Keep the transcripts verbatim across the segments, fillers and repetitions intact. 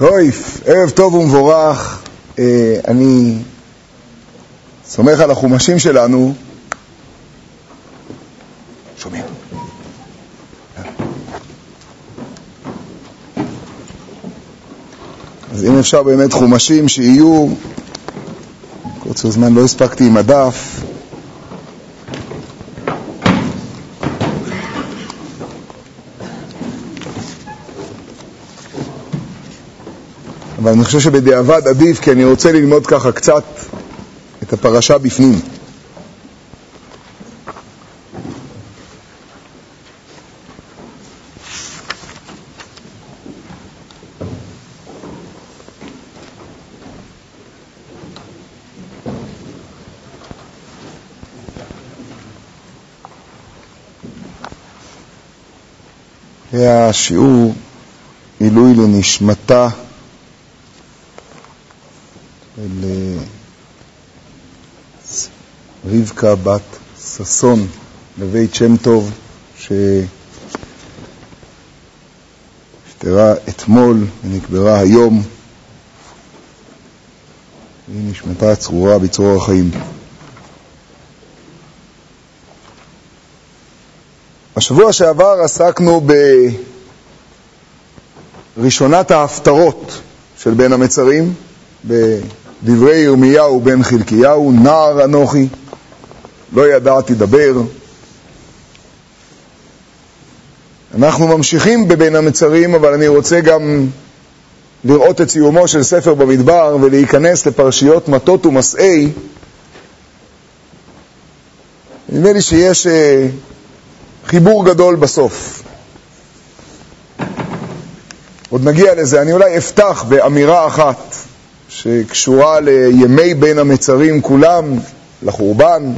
טויף, ערב טוב ומבורך. אה, אני סומך על החומשים שלנו. שומעים? אז אם אפשר באמת חומשים שיהיו, קוצר זמן לא הספקתי עם הדף. אבל אני חושב שבדיעבד עדיף, כי אני רוצה ללמוד ככה קצת את הפרשה בפנים. היה שיעור עילוי לנשמתה רבקה בת ששון לבית שם טוב, ששתרה אתמול ונקברה היום. היא נשמתה צרורה בצרור החיים. השבוע שעבר עסקנו בראשונת ההפטרות של בין המצרים, בדברי ירמיהו בן חלקיהו, נער אנוכי, לא ידעתי דבר. אנחנו ממשיכים בבין המצרים, אבל אני רוצה גם לראות את סיומו של ספר במדבר ולהיכנס לפרשיות מטות ומסעי. נדמה לי שיש חיבור גדול בסוף. עוד נגיע לזה. אני אולי אפתח באמירה אחת שקשורה לימי בין המצרים כולם, לחורבן.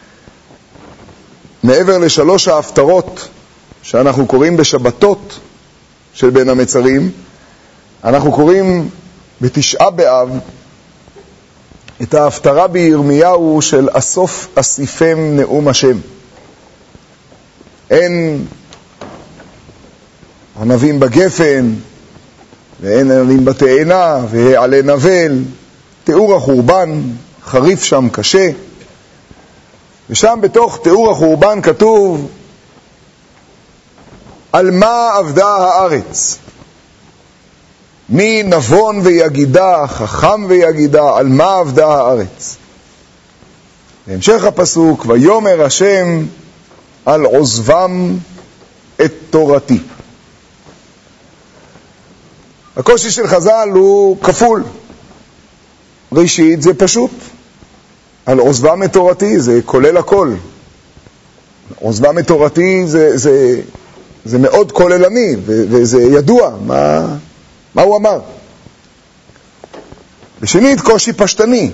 מעבר לשלוש ההפטרות שאנחנו קוראים בשבתות של בין המצרים, אנחנו קוראים בתשעה באב את ההפטרה בירמיהו של אסוף אסיפם נאום השם. אין ענבים בגפן, ואין ענבים בתאנה, והעלה נבל. תיאור החורבן, חריף שם, קשה. ושם בתוך תיאור החורבן כתוב על מה עבדה הארץ. מי נבון ויגידה, חכם ויגידה, על מה עבדה הארץ. בהמשך הפסוק, ויאמר השם על עוזבם את תורתי. הקושי של חז"ל הוא כפול. ראשית, זה פשוט. על עוזבם את תורתי, זה כולל הכל. עוזבם את תורתי זה, זה, זה מאוד כוללני, ו- וזה ידוע מה, מה הוא אמר. בשנית, קושי פשטני.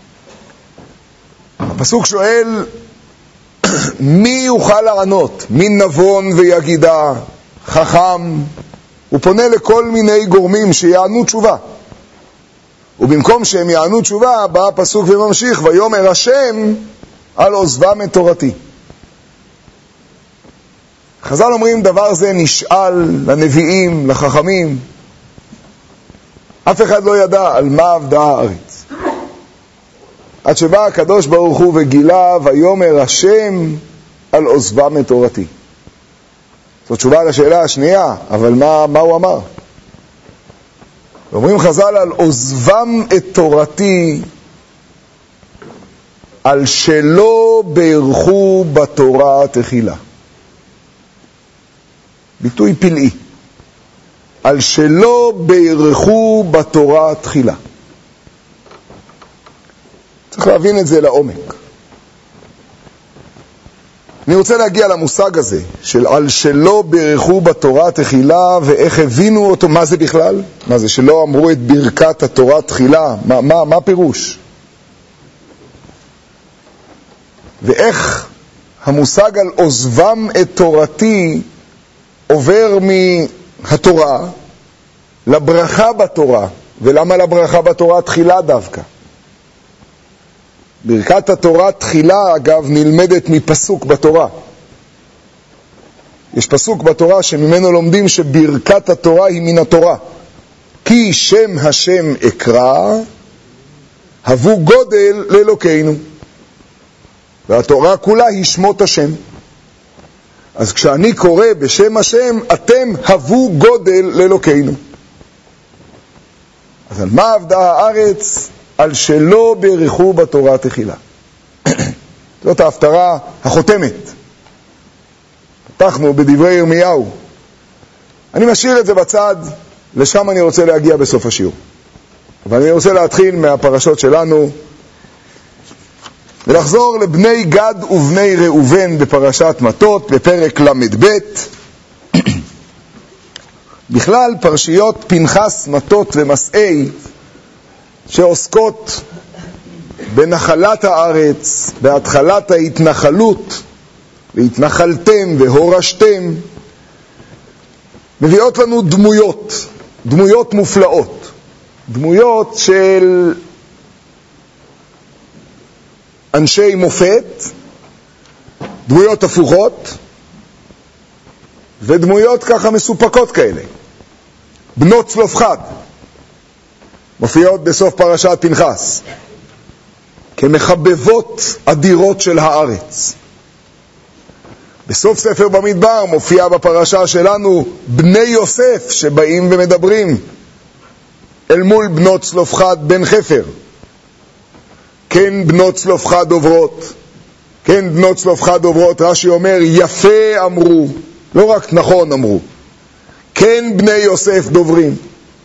הפסוק שואל, מי יוכל לענות? מי נבון ויגידה, חכם? הוא פונה לכל מיני גורמים שיענו תשובה. ובמקום שהם יענו תשובה, בא הפסוק וממשיך, ויאמר השם על עוזבם את תורתי. חז"ל אומרים דבר זה נשאל לנביאים, לחכמים. אף אחד לא ידע על מה עבדה הארץ. עד שבא הקדוש ברוך הוא וגילה, ויאמר השם על עוזבם את תורתי. זאת תשובה לשאלה השנייה, אבל מה, מה הוא אמר? אומרים חז"ל על עוזבם את תורתי, על שלא ברכו בתורה תחילה. ביטוי פלאי. על שלא ברכו בתורה תחילה. צריך להבין את זה לעומק. אני רוצה להגיע למושג הזה של על שלא ברכו בתורה תחילה, ואיך הבינו אותו, מה זה בכלל? מה זה שלא אמרו את ברכת התורה תחילה? מה, מה, מה פירוש? ואיך המושג על עוזבם את תורתי עובר מהתורה לברכה בתורה, ולמה לברכה בתורה תחילה דווקא? ברכת התורה תחילה, אגב, נלמדת מפסוק בתורה. יש פסוק בתורה שממנו לומדים שברכת התורה היא מן התורה. כי שם השם אקרא, הבו גודל לאלוקינו. והתורה כולה היא שמות השם. אז כשאני קורא בשם השם, אתם הבו גודל לאלוקינו. אז על מה עבדה הארץ? על שלא ברכו בתורה תחילה. זאת ההפטרה החותמת. פתחנו בדברי ירמיהו. אני משאיר את זה בצד, לשם אני רוצה להגיע בסוף השיעור. אבל אני רוצה להתחיל מהפרשות שלנו, ולחזור לבני גד ובני ראובן בפרשת מטות, בפרק למד ב'. בכלל פרשיות פנחס, מטות ומסעי, שעוסקות בנחלת הארץ, בהתחלת ההתנחלות, והתנחלתם והורשתם, מביאות לנו דמויות, דמויות מופלאות, דמויות של אנשי מופת, דמויות הפוכות, ודמויות ככה מסופקות כאלה. בנות צלופחד מופיעות בסוף פרשת פנחס כמחבבות אדירות של הארץ. בסוף ספר במדבר מופיע בפרשה שלנו בני יוסף שבאים ומדברים אל מול בנות צלופחד בן חפר. כן בנות צלופחד דוברות, כן בנות צלופחד דוברות, רש"י אומר יפה אמרו, לא רק נכון אמרו, כן בני יוסף דוברים.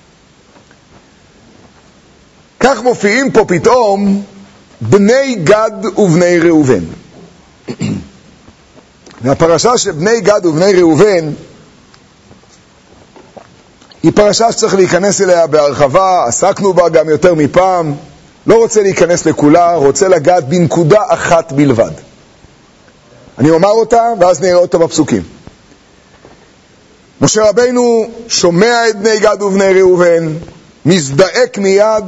כך מופיעים פה פתאום בני גד ובני ראובן. והפרשה של בני גד ובני ראובן היא פרשה שצריך להיכנס אליה בהרחבה, עסקנו בה גם יותר מפעם, לא רוצה להיכנס לכולה, רוצה לגעת בנקודה אחת בלבד. אני אומר אותה ואז נראה אותה בפסוקים. משה רבינו שומע את בני גד ובני ראובן, מזדעק מיד,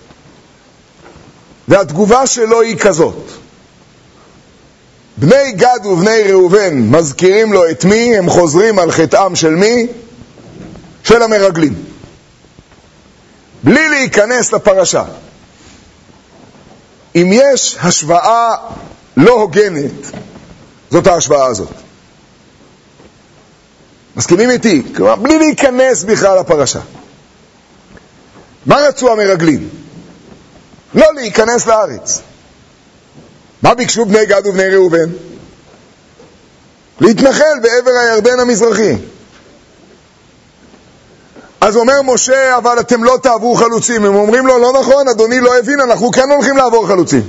והתגובה שלו היא כזאת. בני גד ובני ראובן מזכירים לו את מי? הם חוזרים על חטאם של מי? של המרגלים. בלי להיכנס לפרשה. אם יש השוואה לא הוגנת, זאת ההשוואה הזאת. מסכימים איתי? כלומר, בלי להיכנס בכלל לפרשה. מה רצו המרגלים? לא להיכנס לארץ. מה ביקשו בני גד ובני ראובן? להתנחל בעבר הירדן המזרחי. אז אומר משה, אבל אתם לא תעברו חלוצים. הם אומרים לו, לא נכון, אדוני לא הבין, אנחנו כן הולכים לעבור חלוצים.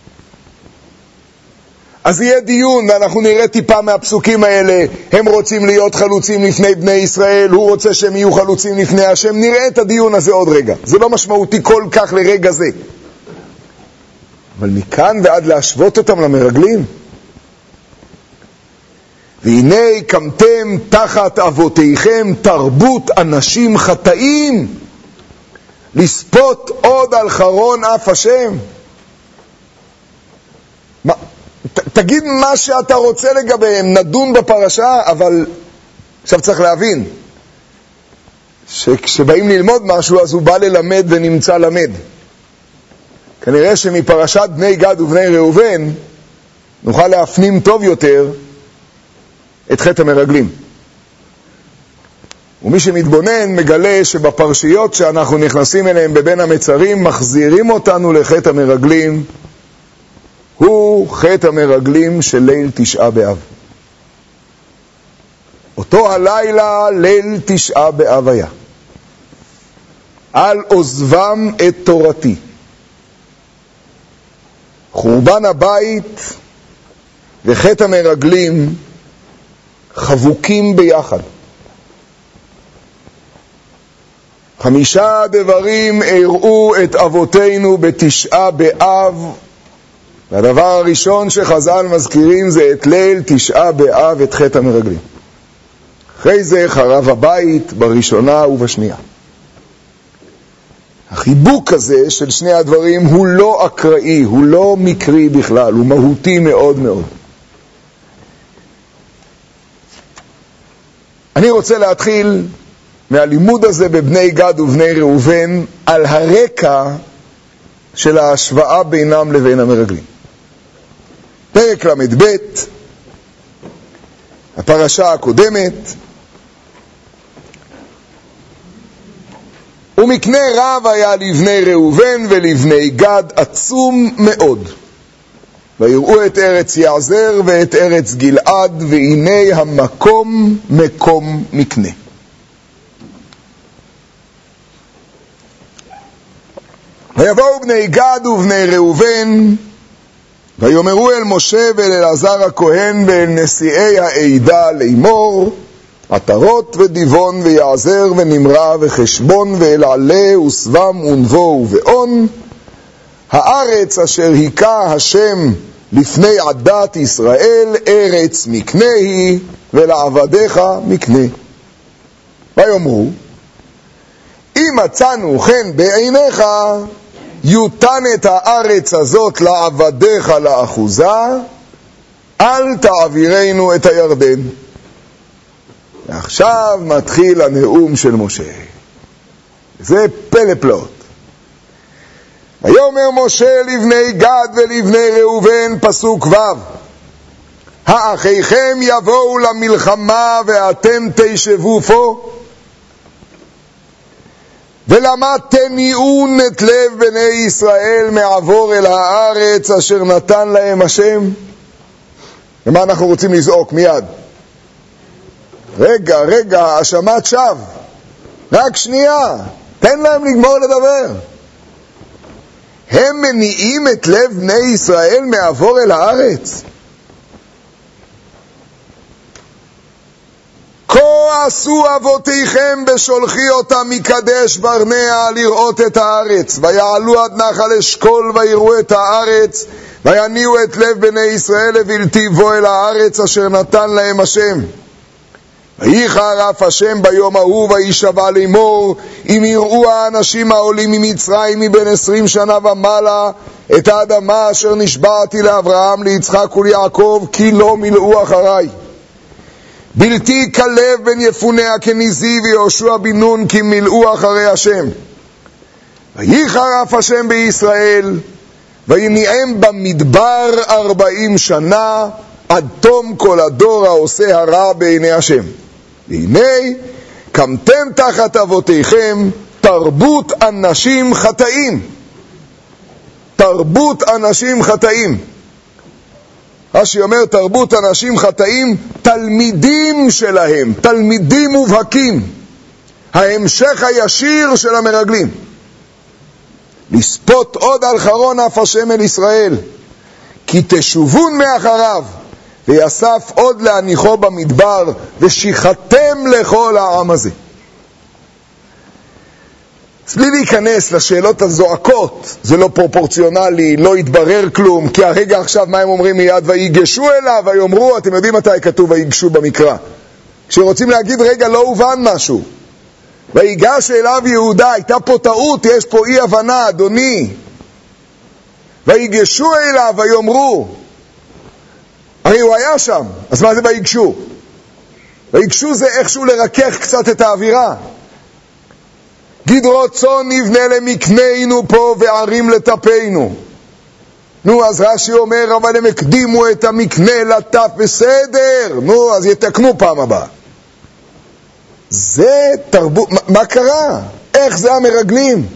אז יהיה דיון, ואנחנו נראה טיפה מהפסוקים האלה. הם רוצים להיות חלוצים לפני בני ישראל, הוא רוצה שהם יהיו חלוצים לפני השם. נראה את הדיון הזה עוד רגע. זה לא משמעותי כל כך לרגע זה. אבל מכאן ועד להשוות אותם למרגלים. והנה קמתם תחת אבותיכם תרבות אנשים חטאים, לספות עוד על חרון אף השם. מה, ת, תגיד מה שאתה רוצה לגביהם, נדון בפרשה, אבל עכשיו צריך להבין שכשבאים ללמוד משהו אז הוא בא ללמד ונמצא למד. כנראה שמפרשת בני גד ובני ראובן נוכל להפנים טוב יותר את חטא המרגלים. ומי שמתבונן מגלה שבפרשיות שאנחנו נכנסים אליהם בבין המצרים מחזירים אותנו לחטא המרגלים. הוא חטא המרגלים של ליל תשעה באב. אותו הלילה ליל תשעה באב היה. על עוזבם את תורתי. חורבן הבית וחטא המרגלים חבוקים ביחד. חמישה דברים הראו את אבותינו בתשעה באב, והדבר הראשון שחז"ל מזכירים זה את ליל תשעה באב, את חטא המרגלים. אחרי זה חרב הבית בראשונה ובשנייה. החיבוק הזה של שני הדברים הוא לא אקראי, הוא לא מקרי בכלל, הוא מהותי מאוד מאוד. אני רוצה להתחיל מהלימוד הזה בבני גד ובני ראובן על הרקע של ההשוואה בינם לבין המרגלים. פרק למד ב', הפרשה הקודמת, ומקנה רב היה לבני ראובן ולבני גד עצום מאוד. ויראו את ארץ יעזר ואת ארץ גלעד, והנה המקום מקום מקנה. ויבואו בני גד ובני ראובן, ויאמרו אל משה ואל אלעזר הכהן ואל נשיאי העדה לאמור, עטרות ודיבון ויעזר ונמרה וחשבון ואל עלה וסבם ונבו ובאון, הארץ אשר היכה השם לפני עדת ישראל ארץ מקנה היא, ולעבדיך מקנה. ויאמרו, אם מצאנו חן בעיניך, יותן את הארץ הזאת לעבדיך לאחוזה, אל תעבירנו את הירדן. ועכשיו מתחיל הנאום של משה. זה פלא פלאות. ויאמר משה לבני גד ולבני ראובן, פסוק ו', האחיכם יבואו למלחמה ואתם תשבו פה? ולמה תניעון את לב בני ישראל מעבור אל הארץ אשר נתן להם השם? ומה אנחנו רוצים לזעוק מיד? רגע, רגע, האשמת שווא. רק שנייה, תן להם לגמור לדבר. הם מניעים את לב בני ישראל מעבור אל הארץ. כה עשו אבותיכם בשולחי אותם מקדש ברנע לראות את הארץ, ויעלו עד נחל אשכול ויראו את הארץ, ויניעו את לב בני ישראל לבלתי בוא אל הארץ אשר נתן להם השם. ויחר אף השם ביום ההוא וישבע לאמור, אם יראו האנשים העולים ממצרים מבין עשרים שנה ומעלה את האדמה אשר נשבעתי לאברהם ליצחק וליעקב, כי לא מילאו אחריי. בלתי כלב בן יפוניה כניזי ויהושע בן נון, כי מילאו אחרי השם. ויחר אף השם בישראל, ויניעם במדבר ארבעים שנה, עד תום כל הדור העושה הרע בעיני השם. והנה קמתם תחת אבותיכם תרבות אנשים חטאים. תרבות אנשים חטאים. רש"י אומר תרבות אנשים חטאים, תלמידים שלהם, תלמידים מובהקים, ההמשך הישיר של המרגלים. לספות עוד על חרון אף השם אל ישראל, כי תשובון מאחריו, ויסף עוד להניחו במדבר, ושיחתם לכל העם הזה. אז בלי להיכנס לשאלות הזועקות, זה לא פרופורציונלי, לא יתברר כלום, כי הרגע עכשיו מה הם אומרים מיד? ויגשו אליו, ויאמרו, אתם יודעים מתי כתוב ויגשו במקרא? כשרוצים להגיד רגע לא הובן משהו. ויגש אליו יהודה, הייתה פה טעות, יש פה אי הבנה, אדוני. ויגשו אליו, ויאמרו, הרי הוא היה שם, אז מה זה ויגשו? ויגשו זה איכשהו לרכך קצת את האווירה. גדרות צאן נבנה למקננו פה וערים לטפנו. נו, אז רש"י אומר, אבל הם הקדימו את המקנה לטף, בסדר. נו, אז יתקנו פעם הבאה. זה תרבות, מה, מה קרה? איך זה המרגלים?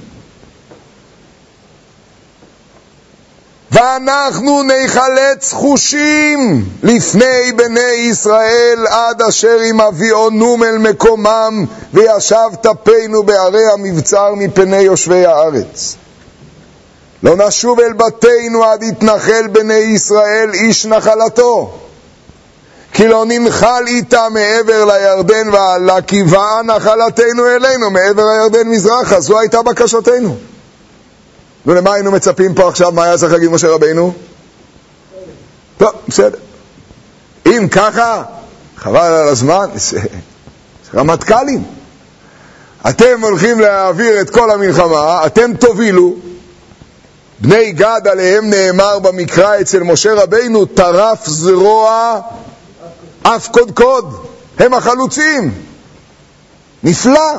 ואנחנו נחלץ חושים לפני בני ישראל עד אשר אם אביאונום אל מקומם וישב טפנו בערי המבצר מפני יושבי הארץ. לא נשוב אל בתינו עד יתנחל בני ישראל איש נחלתו, כי לא ננחל איתה מעבר לירדן ועלה, כי באה נחלתנו אלינו מעבר לירדן מזרחה. זו הייתה בקשתנו. ולמה היינו מצפים פה עכשיו? מה היה צריך להגיד משה רבינו? טוב, בסדר. אם ככה, חבל על הזמן, רמטכ"לים. אתם הולכים להעביר את כל המלחמה, אתם תובילו. בני גד עליהם נאמר במקרא אצל משה רבינו, טרף זרוע אף קודקוד. הם החלוצים. נפלא.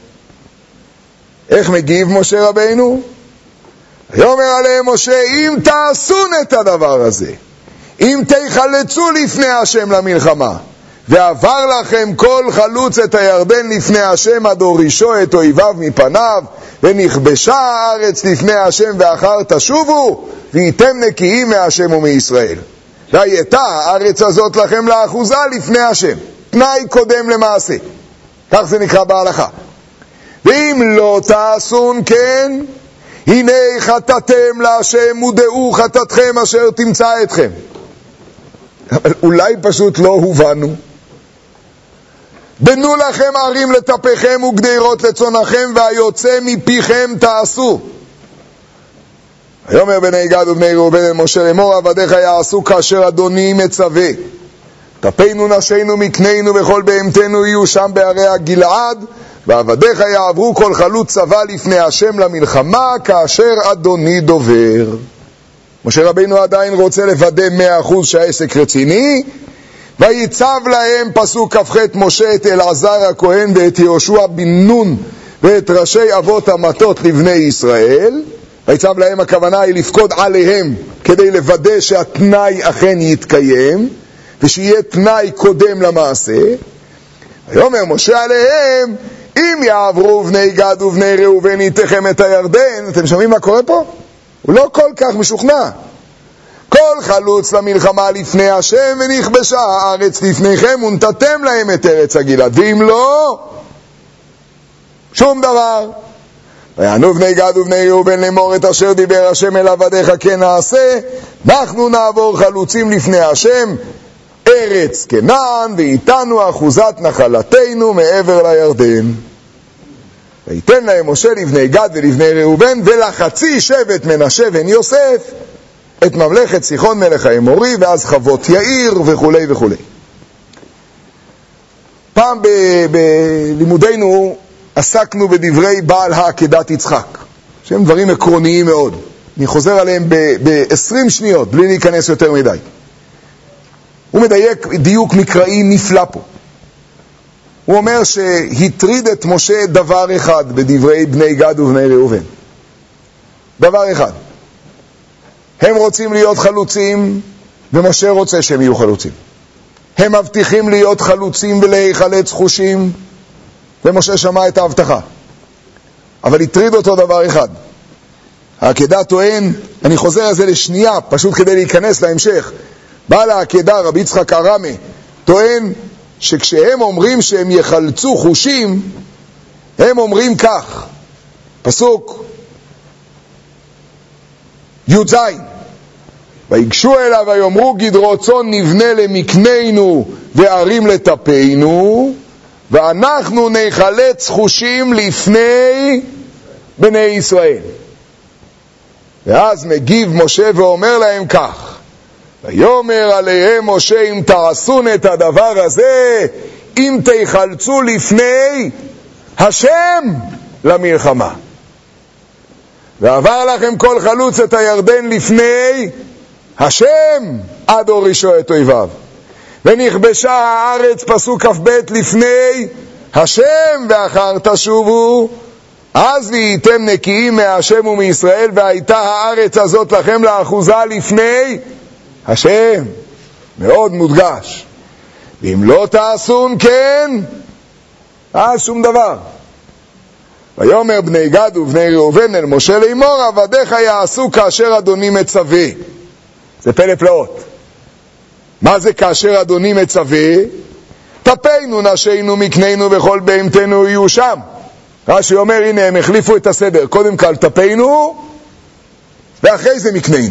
איך מגיב משה רבינו? ויאמר עליהם משה, אם תעשון את הדבר הזה, אם תחלצו לפני השם למלחמה, ועבר לכם כל חלוץ את הירדן לפני השם עד הורישו את אויביו מפניו, ונכבשה הארץ לפני השם ואחר תשובו, והייתם נקיים מהשם ומישראל. והייתה הארץ הזאת לכם לאחוזה לפני השם. תנאי קודם למעשה. כך זה נקרא בהלכה. ואם לא תעשון כן, הנה חטאתם להשם ודעו חטאתכם אשר תמצא אתכם. אבל אולי פשוט לא הובנו. בנו לכם ערים לטפכם וגדרות לצונכם, והיוצא מפיכם תעשו. ויאמר בני גד ובני ראובן אל משה לאמור, עבדיך יעשו כאשר אדוני מצווה. טפינו נשינו מקנינו וכל בהמתנו יהיו שם בערי הגלעד, ועבדיך יעברו כל חלוץ צבא לפני השם למלחמה כאשר אדוני דובר. משה רבינו עדיין רוצה לוודא מאה אחוז שהעסק רציני, ויצב להם פסוק כ"ח משה את אלעזר הכהן ואת יהושע בן נון ואת ראשי אבות המטות לבני ישראל. ויצב להם הכוונה היא לפקוד עליהם כדי לוודא שהתנאי אכן יתקיים ושיהיה תנאי קודם למעשה. ויאמר משה עליהם, אם יעברו בני גד ובני ראובן איתכם את הירדן. אתם שומעים מה קורה פה? הוא לא כל כך משוכנע. כל חלוץ למלחמה לפני השם ונכבשה הארץ לפניכם ונתתם להם את ארץ הגלעד, ואם לא שום דבר. ויענו בני גד ובני ראובן לאמור, את אשר דיבר השם אל עבדיך כן נעשה, אנחנו נעבור חלוצים לפני השם ארץ כנען, ואיתנו אחוזת נחלתנו מעבר לירדן. ויתן להם משה לבני גד ולבני ראובן ולחצי שבט מנשה בן יוסף את ממלכת סיחון מלך האמורי, ואז חוות יאיר וכו' וכו'. פעם בלימודינו עסקנו בדברי בעל העקדת יצחק, שהם דברים עקרוניים מאוד. אני חוזר עליהם ב-עשרים שניות, בלי להיכנס יותר מדי. הוא מדייק דיוק מקראי נפלא פה. הוא אומר שהטריד את משה דבר אחד בדברי בני גד ובני ראובן. דבר אחד. הם רוצים להיות חלוצים, ומשה רוצה שהם יהיו חלוצים. הם מבטיחים להיות חלוצים ולהיחלץ חושים, ומשה שמע את ההבטחה. אבל הטריד אותו דבר אחד. העקדה טוען, אני חוזר על זה לשנייה, פשוט כדי להיכנס להמשך. בעל העקדה, רבי יצחק הרמי, טוען שכשהם אומרים שהם יחלצו חושים, הם אומרים כך, פסוק י"ז, ויגשו אליו ויאמרו גדרות צאן נבנה למקנינו וערים לטפינו, ואנחנו נחלץ חושים לפני בני ישראל. ואז מגיב משה ואומר להם כך, ויאמר עליהם משה, אם תעשון את הדבר הזה, אם תחלצו לפני השם למלחמה. ועבר לכם כל חלוץ את הירדן לפני השם עד הורישו את אויביו. ונכבשה הארץ, פסוק כ"ב, לפני השם ואחר תשובו, אז והייתם נקיים מהשם ומישראל, והייתה הארץ הזאת לכם לאחוזה לפני השם. מאוד מודגש. ואם לא תעשון כן, אז שום דבר. ויאמר בני גד ובני ראובן אל משה לאמור, עבדיך יעשו כאשר אדוני מצווה. זה פלא פלאות. מה זה כאשר אדוני מצווה? טפינו נשינו מקנינו וכל בהמתנו יהיו שם. רש"י אומר, הנה הם החליפו את הסדר, קודם כל טפינו ואחרי זה מקנינו.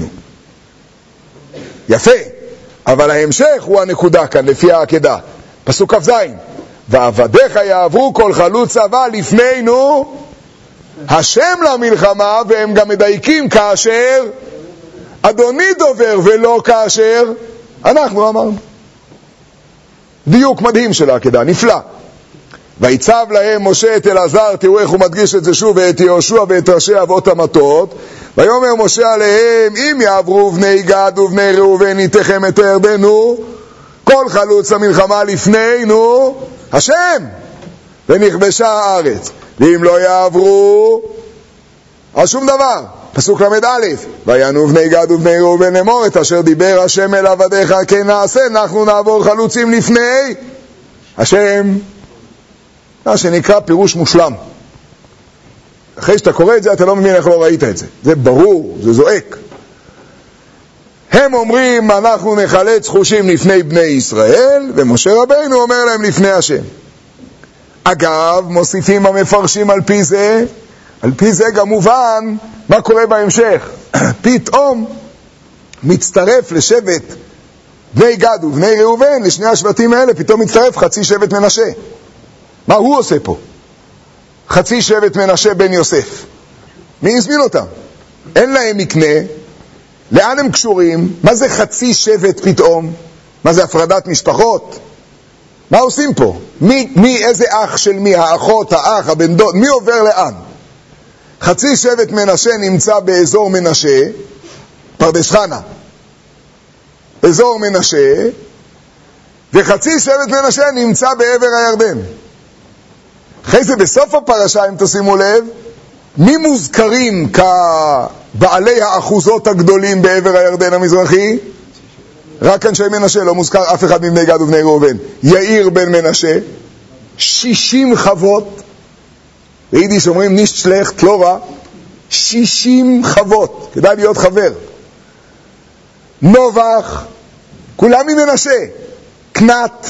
יפה, אבל ההמשך הוא הנקודה כאן לפי העקדה. פסוק כ"ז, ועבדיך יעברו כל חלוץ צבא לפנינו השם למלחמה, והם גם מדייקים כאשר אדוני דובר ולא כאשר אנחנו אמרנו. דיוק מדהים של העקדה, נפלא. ויצב להם משה את אלעזר, תראו איך הוא מדגיש את זה שוב, ואת יהושע ואת ראשי אבות המטות. ויאמר משה עליהם, אם יעברו בני גד ובני ראובן איתכם את הירדן, כל חלוץ המלחמה לפנינו השם, ונכבשה הארץ, ואם לא יעברו, אז שום דבר. פסוק למד א', ויענו בני גד ובני ראובן לאמור, את אשר דיבר השם אל עבדיך כן נעשה, אנחנו נעבור חלוצים לפני השם. מה שנקרא פירוש מושלם. אחרי שאתה קורא את זה, אתה לא מבין איך לא ראית את זה. זה ברור, זה זועק. הם אומרים, אנחנו נחלץ חושים לפני בני ישראל, ומשה רבינו אומר להם לפני השם. אגב, מוסיפים המפרשים על פי זה, על פי זה גם מובן מה קורה בהמשך. פתאום מצטרף לשבט בני גד ובני ראובן, לשני השבטים האלה, פתאום מצטרף חצי שבט מנשה. מה הוא עושה פה? חצי שבט מנשה בן יוסף. מי הזמין אותם? אין להם מקנה. לאן הם קשורים? מה זה חצי שבט פתאום? מה זה הפרדת משפחות? מה עושים פה? מי, מי, איזה אח של מי? האחות, האח, הבן דוד, מי עובר לאן? חצי שבט מנשה נמצא באזור מנשה, פרדס חנה. אזור מנשה, וחצי שבט מנשה נמצא בעבר הירדן. אחרי זה בסוף הפרשה, אם תשימו לב, מי מוזכרים כבעלי האחוזות הגדולים בעבר הירדן המזרחי? רק אנשי מנשה, לא מוזכר אף אחד מבני גד ובני ראובן. יאיר בן מנשה, שישים חוות, ביידיש אומרים נישט שלכט, לא רע, שישים חוות, כדאי להיות חבר. נובח, כולם ממנשה, קנת.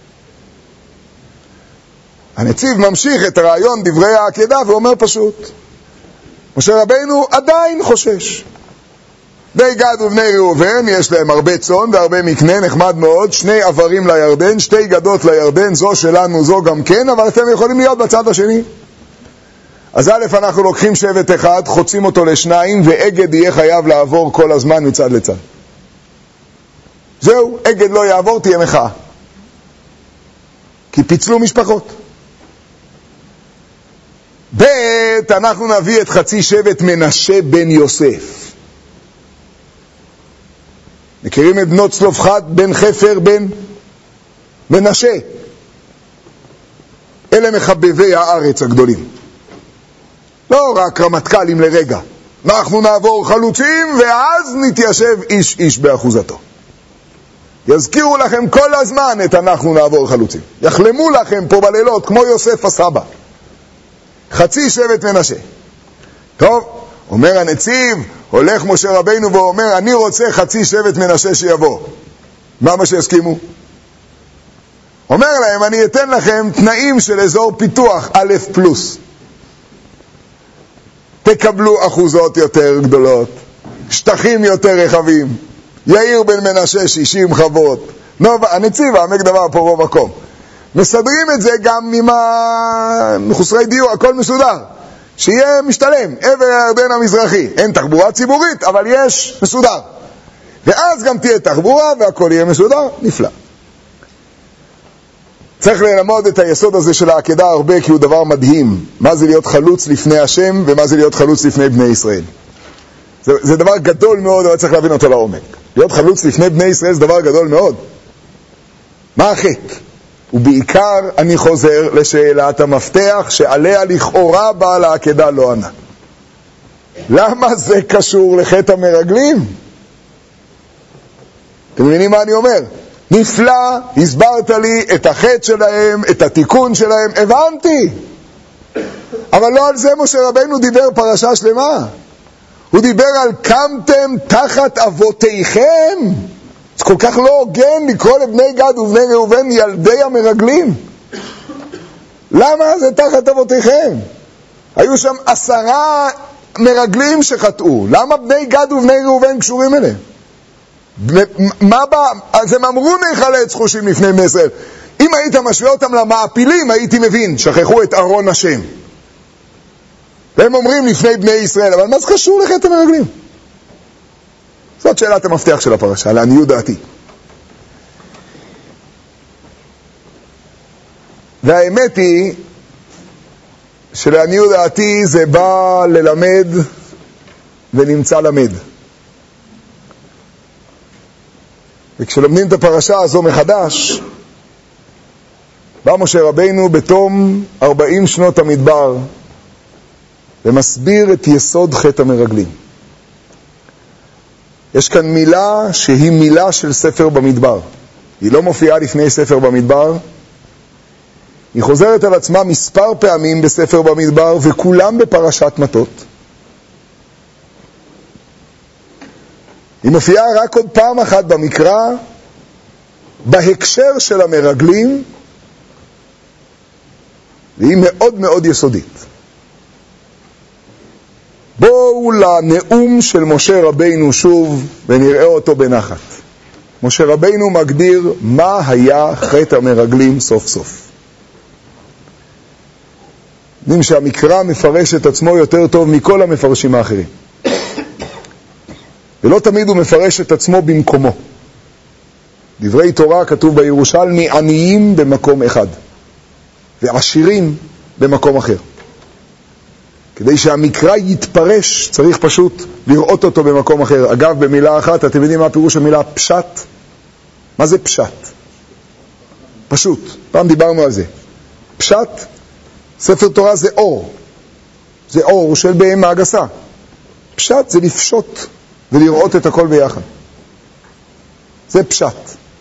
הנציב ממשיך את הרעיון דברי העקדה ואומר פשוט, משה רבינו עדיין חושש. בני גד ובני ראובן יש להם הרבה צאן והרבה מקנה, נחמד מאוד, שני עברים לירדן, שתי גדות לירדן, זו שלנו זו גם כן, אבל אתם יכולים להיות בצד השני. אז א', אנחנו לוקחים שבט אחד, חוצים אותו לשניים, ואגד יהיה חייב לעבור כל הזמן מצד לצד. זהו, אגד לא יעבור, תהיה מחאה. כי פיצלו משפחות. ב', אנחנו נביא את חצי שבט מנשה בן יוסף. מכירים את בנות צלופחד בן חפר בן מנשה. אלה מחבבי הארץ הגדולים. לא רק רמטכ"לים לרגע. אנחנו נעבור חלוצים ואז נתיישב איש איש באחוזתו. יזכירו לכם כל הזמן את אנחנו נעבור חלוצים. יחלמו לכם פה בלילות כמו יוסף הסבא. חצי שבט מנשה. טוב, אומר הנציב, הולך משה רבינו ואומר, אני רוצה חצי שבט מנשה שיבוא. מה מה שהסכימו? אומר להם, אני אתן לכם תנאים של אזור פיתוח א' פלוס. תקבלו אחוזות יותר גדולות, שטחים יותר רחבים, יאיר בן מנשה שישים חוות, נוב, הנציב העמק דבר פה רוב מקום. מסדרים את זה גם עם מחוסרי דיור, הכל מסודר, שיהיה משתלם, עבר הירדן המזרחי, אין תחבורה ציבורית, אבל יש מסודר. ואז גם תהיה תחבורה והכל יהיה מסודר, נפלא. צריך ללמוד את היסוד הזה של העקדה הרבה, כי הוא דבר מדהים. מה זה להיות חלוץ לפני השם, ומה זה להיות חלוץ לפני בני ישראל. זה, זה דבר גדול מאוד, אבל צריך להבין אותו לעומק. להיות חלוץ לפני בני ישראל זה דבר גדול מאוד. מה החטא? ובעיקר אני חוזר לשאלת המפתח, שעליה לכאורה בעל העקדה לא ענה. למה זה קשור לחטא המרגלים? אתם מבינים מה אני אומר? נפלא, הסברת לי את החטא שלהם, את התיקון שלהם, הבנתי. אבל לא על זה משה רבינו דיבר פרשה שלמה. הוא דיבר על קמתם תחת אבותיכם. זה כל כך לא הוגן לקרוא לבני גד ובני ראובן ילדי המרגלים. למה זה תחת אבותיכם? היו שם עשרה מרגלים שחטאו. למה בני גד ובני ראובן קשורים אליהם? מה בא? אז הם אמרו נחלץ חושים לפני בני ישראל. אם היית משווה אותם למעפילים, הייתי מבין, שכחו את ארון השם. והם אומרים לפני בני ישראל, אבל מה זה קשור לחטא המרגלים? זאת שאלת המפתח של הפרשה, לעניות דעתי. והאמת היא, שלעניות דעתי זה בא ללמד ונמצא למד. וכשלומדים את הפרשה הזו מחדש, בא משה רבינו בתום ארבעים שנות המדבר ומסביר את יסוד חטא המרגלים. יש כאן מילה שהיא מילה של ספר במדבר. היא לא מופיעה לפני ספר במדבר. היא חוזרת על עצמה מספר פעמים בספר במדבר, וכולם בפרשת מטות. היא מופיעה רק עוד פעם אחת במקרא, בהקשר של המרגלים, והיא מאוד מאוד יסודית. בואו לנאום של משה רבינו שוב, ונראה אותו בנחת. משה רבינו מגדיר מה היה חטא המרגלים סוף סוף. יודעים שהמקרא מפרש את עצמו יותר טוב מכל המפרשים האחרים. ולא תמיד הוא מפרש את עצמו במקומו. דברי תורה כתוב בירושלמי, עניים במקום אחד, ועשירים במקום אחר. כדי שהמקרא יתפרש, צריך פשוט לראות אותו במקום אחר. אגב, במילה אחת, אתם יודעים מה הפירוש המילה פשט? מה זה פשט? פשוט. פעם דיברנו על זה. פשט, ספר תורה זה אור. זה אור של בהמה גסה. פשט זה לפשוט ולראות את הכל ביחד. זה פשט.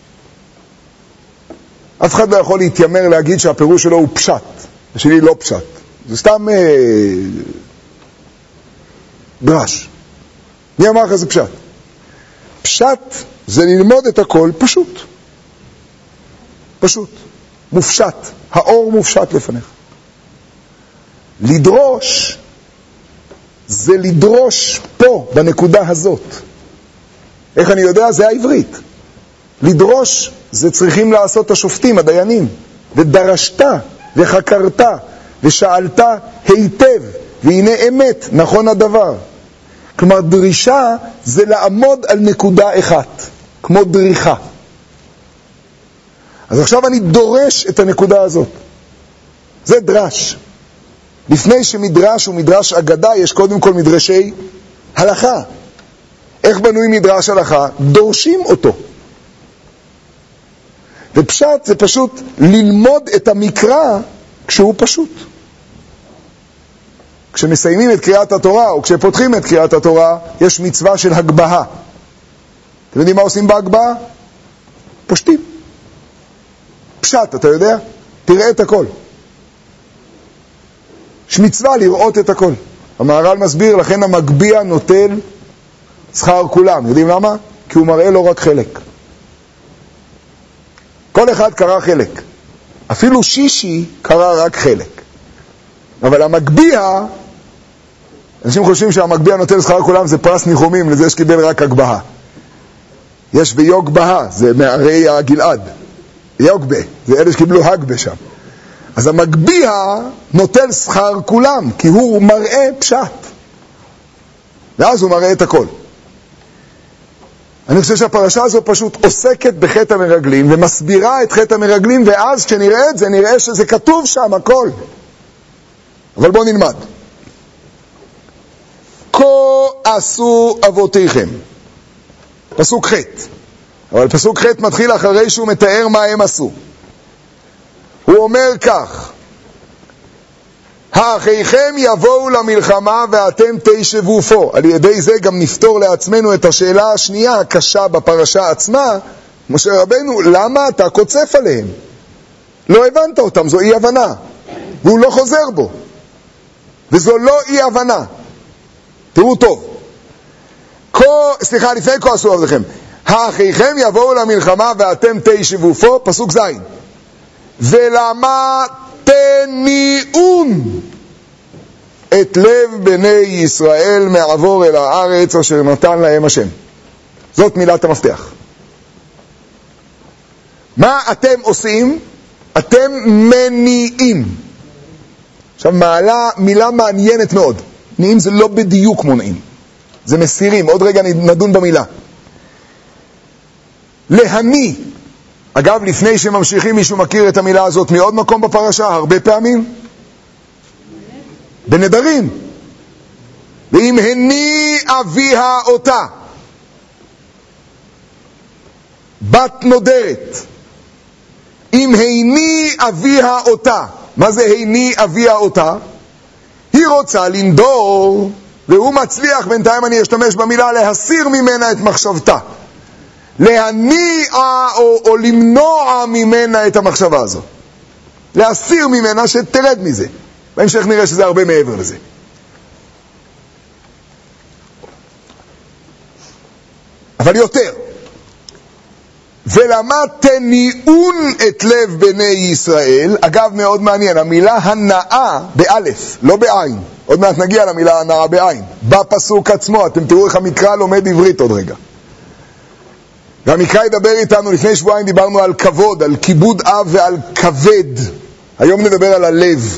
אף אחד לא יכול להתיימר להגיד שהפירוש שלו הוא פשט. השני לא פשט. זה סתם אה, דרש. מי אמר לך זה פשט? פשט זה ללמוד את הכל פשוט. פשוט. מופשט. האור מופשט לפניך. לדרוש זה לדרוש פה, בנקודה הזאת. איך אני יודע? זה העברית. לדרוש זה צריכים לעשות השופטים, הדיינים. ודרשת וחקרת ושאלת היטב, והנה אמת, נכון הדבר. כלומר, דרישה זה לעמוד על נקודה אחת, כמו דריכה. אז עכשיו אני דורש את הנקודה הזאת. זה דרש. לפני שמדרש הוא מדרש אגדה, יש קודם כל מדרשי הלכה. איך בנוי מדרש הלכה? דורשים אותו. ופשט זה פשוט ללמוד את המקרא כשהוא פשוט. כשמסיימים את קריאת התורה, או כשפותחים את קריאת התורה, יש מצווה של הגבהה. אתם יודעים מה עושים בהגבהה? פושטים. פשט, אתה יודע? תראה את הכל. יש מצווה לראות את הכל. המהר"ל מסביר, לכן המגביע נוטל שכר כולם. יודעים למה? כי הוא מראה לו רק חלק. כל אחד קרא חלק. אפילו שישי קרא רק חלק. אבל המגביע, אנשים חושבים שהמגביע נוטל שכר כולם, זה פרס ניחומים, לזה שקיבל רק הגבהה. יש ביוג בהה, זה מערי הגלעד. יוגבה, זה אלה שקיבלו הגבה שם. אז המגביע נוטל שכר כולם, כי הוא מראה פשט. ואז הוא מראה את הכל. אני חושב שהפרשה הזו פשוט עוסקת בחטא המרגלים, ומסבירה את חטא המרגלים, ואז כשנראה את זה, נראה שזה כתוב שם הכל. אבל בואו נלמד. כה עשו אבותיכם. פסוק חטא. אבל פסוק חטא מתחיל אחרי שהוא מתאר מה הם עשו. הוא אומר כך: האחיכם יבואו למלחמה ואתם תשבו פה. על ידי זה גם נפתור לעצמנו את השאלה השנייה הקשה בפרשה עצמה. משה רבינו, למה אתה קוצף עליהם? לא הבנת אותם, זו אי הבנה. והוא לא חוזר בו. וזו לא אי הבנה. תראו טוב. כה, סליחה, לפני כה עשו עבדכם. האחיכם יבואו למלחמה ואתם תשבו פה, פסוק זין. ולמה תניעון את לב בני ישראל מעבור אל הארץ אשר נתן להם השם. זאת מילת המפתח. מה אתם עושים? אתם מניעים. עכשיו מעלה מילה מעניינת מאוד. מניעים זה לא בדיוק מונעים, זה מסירים. עוד רגע נדון במילה. להניע. אגב, לפני שממשיכים, מישהו מכיר את המילה הזאת מעוד מקום בפרשה? הרבה פעמים. בנדרים. ואם הניע אביה אותה, בת נודרת, אם היני אביה אותה. מה זה היני אביה אותה? היא רוצה לנדור, והוא מצליח, בינתיים אני אשתמש במילה, להסיר ממנה את מחשבתה. להניע או, או למנוע ממנה את המחשבה הזו. להסיר ממנה שתרד מזה. בהמשך נראה שזה הרבה מעבר לזה. אבל יותר. ולמה תניעון את לב בני ישראל? אגב, מאוד מעניין, המילה הנאה באלף, לא בעין. עוד מעט נגיע למילה הנאה בעין. בפסוק עצמו, אתם תראו איך המקרא לומד עברית עוד רגע. והמקרא ידבר איתנו, לפני שבועיים דיברנו על כבוד, על כיבוד אב ועל כבד. היום נדבר על הלב.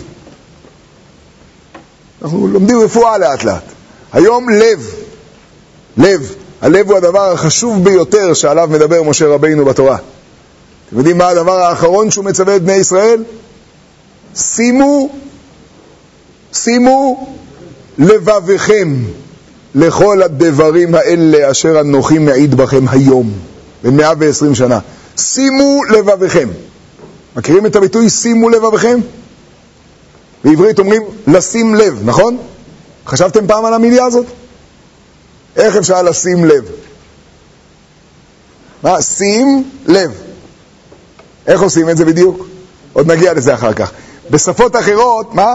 אנחנו לומדים רפואה לאט לאט. היום לב. לב. הלב הוא הדבר החשוב ביותר שעליו מדבר משה רבינו בתורה. אתם יודעים מה הדבר האחרון שהוא מצווה את בני ישראל? שימו, שימו לבביכם לכל הדברים האלה אשר אנוכי מעיד בכם היום, ב-מאה ועשרים שנה. שימו לבביכם. מכירים את הביטוי שימו לבביכם? בעברית אומרים לשים לב, נכון? חשבתם פעם על המילה הזאת? איך אפשר לשים לב? מה? שים לב. איך עושים את זה בדיוק? עוד נגיע לזה אחר כך. בשפות אחרות, מה?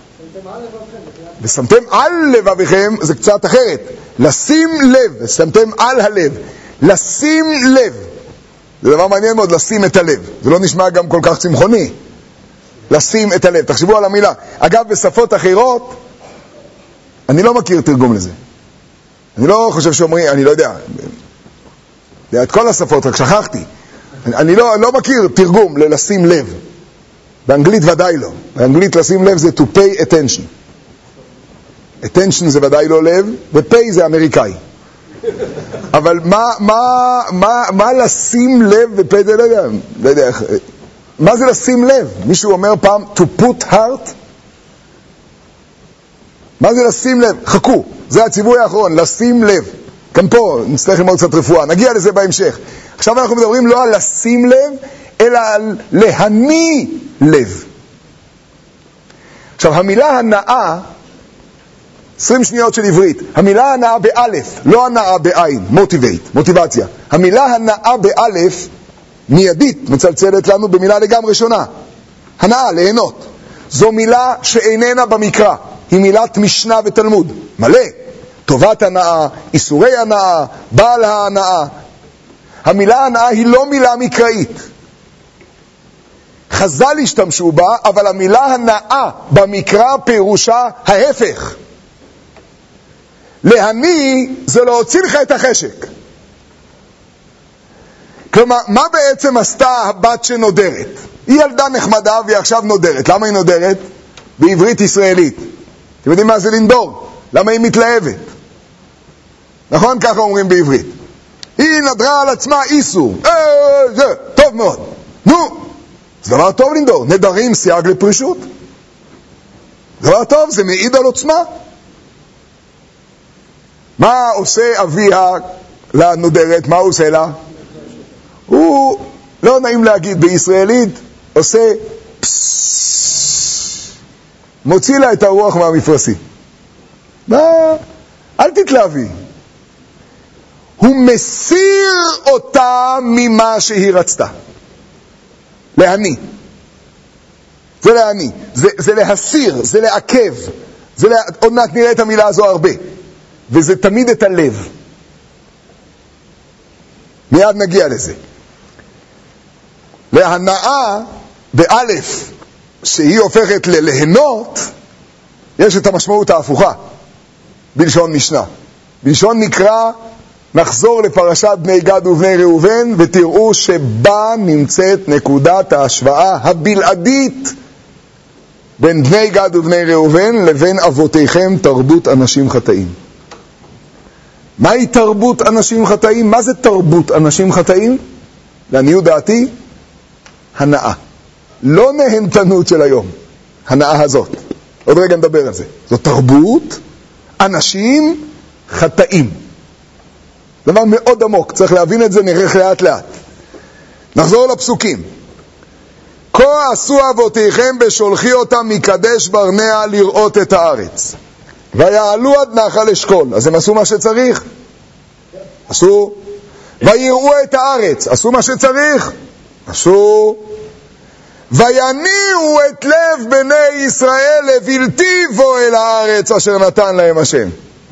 ושמתם על לבביכם, זה קצת אחרת. לשים לב, ושמתם על הלב. לשים לב. זה דבר מעניין מאוד, לשים את הלב. זה לא נשמע גם כל כך צמחוני. לשים את הלב. תחשבו על המילה. אגב, בשפות אחרות, אני לא מכיר תרגום לזה. אני לא חושב שאומרים, אני לא יודע, את כל השפות, רק שכחתי. אני, אני לא, לא מכיר תרגום ללשים לב. באנגלית ודאי לא. באנגלית לשים לב זה to pay attention. attention זה ודאי לא לב, ו-pay זה אמריקאי. אבל מה, מה, מה, מה לשים לב ו-pay זה לא יודע, לא יודע, מה זה לשים לב? מישהו אומר פעם to put heart? מה זה לשים לב? חכו, זה הציווי האחרון, לשים לב. גם פה נצטרך ללמוד קצת רפואה, נגיע לזה בהמשך. עכשיו אנחנו מדברים לא על לשים לב, אלא על להניא לב. עכשיו המילה הנאה, עשרים שניות של עברית, המילה הנאה באלף, לא הנאה בעין, מוטיבייט, מוטיבציה. המילה הנאה באלף, מיידית, מצלצלת לנו במילה לגמרי שונה. הנאה, ליהנות. זו מילה שאיננה במקרא. היא מילת משנה ותלמוד, מלא. טובת הנאה, איסורי הנאה, בעל ההנאה. המילה הנאה היא לא מילה מקראית. חז"ל השתמשו בה, אבל המילה הנאה במקרא פירושה ההפך. להניא זה להוציא לך את החשק. כלומר, מה בעצם עשתה הבת שנודרת? היא ילדה נחמדה והיא עכשיו נודרת. למה היא נודרת? בעברית ישראלית. אתם יודעים מה זה לנדור? למה היא מתלהבת? נכון? ככה אומרים בעברית. היא נדרה על עצמה איסור. אה, זה, טוב מאוד. נו, זה דבר טוב לנדור. נדרים סייג לפרישות. דבר טוב, זה מעיד על עוצמה. מה עושה אביה לנודרת? מה הוא עושה לה? הוא, לא נעים להגיד בישראלית, עושה פסססס. מוציא לה את הרוח מהמפרסים. מה? אל תתלהבי. הוא מסיר אותה ממה שהיא רצתה. להניא. זה להניא. זה, זה להסיר, זה לעכב. זה לה... עוד מעט נראה את המילה הזו הרבה. וזה תמיד את הלב. מיד נגיע לזה. להנאה, באלף, שהיא הופכת לליהנות, יש את המשמעות ההפוכה, בלשון משנה. בלשון נקרא, נחזור לפרשת בני גד ובני ראובן, ותראו שבה נמצאת נקודת ההשוואה הבלעדית, בין בני גד ובני ראובן לבין אבותיכם תרבות אנשים חטאים. מהי תרבות אנשים חטאים? מה זה תרבות אנשים חטאים? לעניות דעתי, הנאה. לא נהנתנות של היום, הנאה הזאת. עוד רגע נדבר על זה. זו תרבות אנשים חטאים. דבר מאוד עמוק, צריך להבין את זה, נראה לאט לאט. נחזור לפסוקים. כה עשו אבותיכם בשולחי אותם מקדש ברנע לראות את הארץ. ויעלו עד נחל אשכול. אז הם עשו מה שצריך. עשו. ויראו את הארץ. עשו מה שצריך. עשו. ויניעו את לב בני ישראל לבלתי בוא אל הארץ אשר נתן להם השם.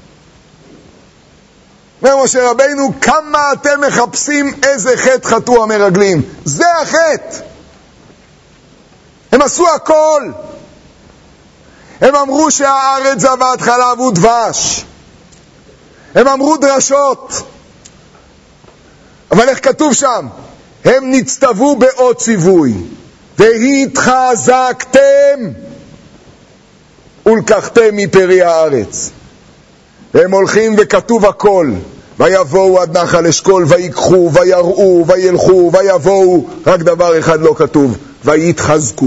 אומר משה רבינו, כמה אתם מחפשים איזה חטא חטאו המרגלים. זה החטא. הם עשו הכל. הם אמרו שהארץ זבת חלב ודבש. הם אמרו דרשות. אבל איך כתוב שם? הם נצטוו בעוד ציווי. והתחזקתם ולקחתם מפרי הארץ. והם הולכים וכתוב הכל. ויבואו עד נחל אשכול ויקחו ויראו וילכו ויבואו. רק דבר אחד לא כתוב. ויתחזקו.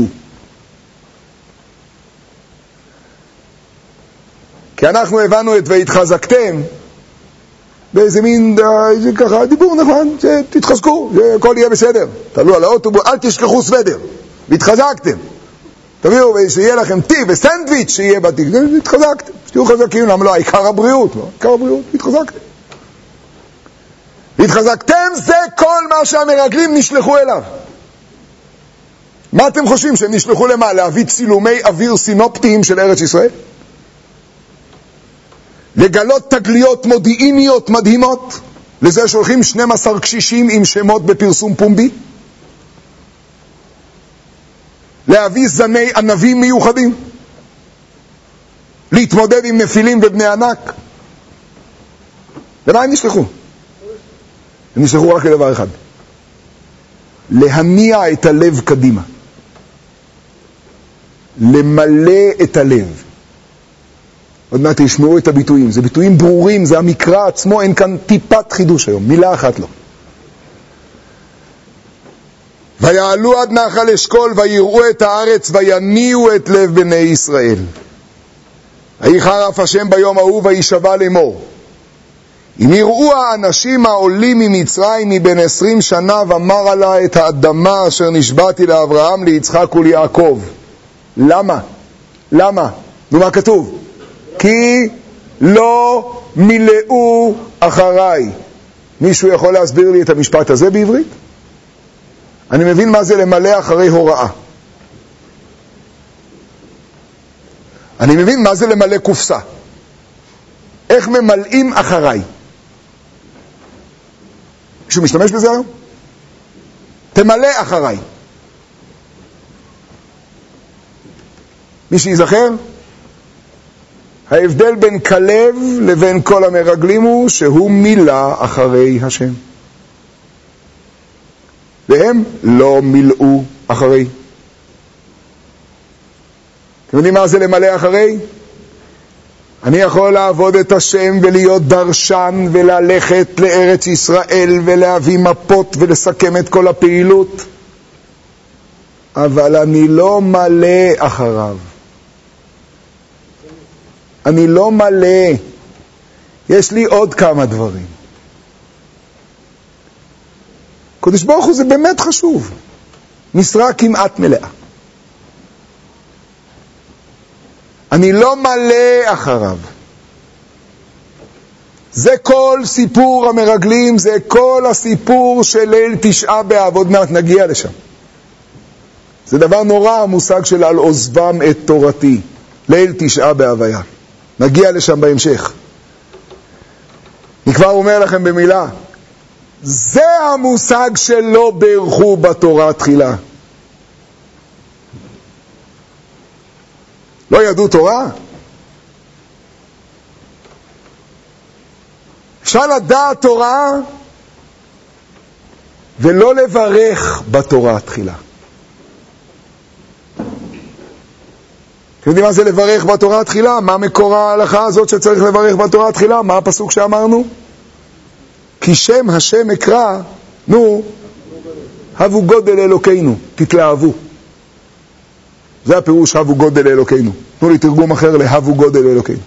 כי אנחנו הבנו את והתחזקתם באיזה מין, איזה ככה, דיבור נכון, תתחזקו, הכל יהיה בסדר. תעלו על האוטובוס, אל תשכחו סוודר, והתחזקתם. תביאו, שיהיה לכם טי וסנדוויץ' שיהיה בתיק, התחזקתם, שתהיו חזקים, למה לא? העיקר הבריאות, לא? העיקר הבריאות, התחזקתם. והתחזקתם זה כל מה שהמרגלים נשלחו אליו. מה אתם חושבים, שהם נשלחו למה? להביא צילומי אוויר סינופטיים של ארץ ישראל? לגלות תגליות מודיעיניות מדהימות? לזה שולחים שנים עשר קשישים עם שמות בפרסום פומבי? להביא זני ענבים מיוחדים? להתמודד עם נפילים ובני ענק? למה הם נשלחו? הם נשלחו רק לדבר אחד. להניע את הלב קדימה. למלא את הלב. עוד מעט תשמעו את הביטויים. זה ביטויים ברורים, זה המקרא עצמו, אין כאן טיפת חידוש היום. מילה אחת לא. ויעלו עד נחל אשכול ויראו את הארץ ויניעו את לב בני ישראל. ויחר אף השם ביום ההוא וישבע לאמור. אם יראו האנשים העולים ממצרים מבין עשרים שנה ואמר עלה את האדמה אשר נשבעתי לאברהם ליצחק וליעקב. למה? למה? נו, מה כתוב? כי לא מילאו אחריי. מישהו יכול להסביר לי את המשפט הזה בעברית? אני מבין מה זה למלא אחרי הוראה. אני מבין מה זה למלא קופסה. איך ממלאים אחריי? מישהו משתמש בזה היום? תמלא אחריי. מי שיזכר? ההבדל בין כלב לבין כל המרגלים הוא שהוא מילא אחרי השם. והם לא מילאו אחרי. אתם יודעים מה זה למלא אחרי? אני יכול לעבוד את השם ולהיות דרשן וללכת לארץ ישראל ולהביא מפות ולסכם את כל הפעילות, אבל אני לא מלא אחריו. אני לא מלא. יש לי עוד כמה דברים. קדוש ברוך הוא זה באמת חשוב. משרה כמעט מלאה. אני לא מלא אחריו. זה כל סיפור המרגלים, זה כל הסיפור של ליל תשעה באב. עוד מעט נגיע לשם. זה דבר נורא המושג של על עוזבם את תורתי. ליל תשעה בהוויה. נגיע לשם בהמשך. אני כבר אומר לכם במילה, זה המושג שלא ברכו בתורה תחילה. לא ידעו תורה? אפשר לדעת תורה ולא לברך בתורה תחילה. אתם יודעים מה זה לברך בתורה תחילה? מה מקור ההלכה הזאת שצריך לברך בתורה תחילה? מה הפסוק שאמרנו? כי שם השם אקרא, נו, הבו גודל אלוקינו, תתלהבו. זה הפירוש הבו גודל אלוקינו. תנו לי תרגום אחר להבו גודל אלוקינו.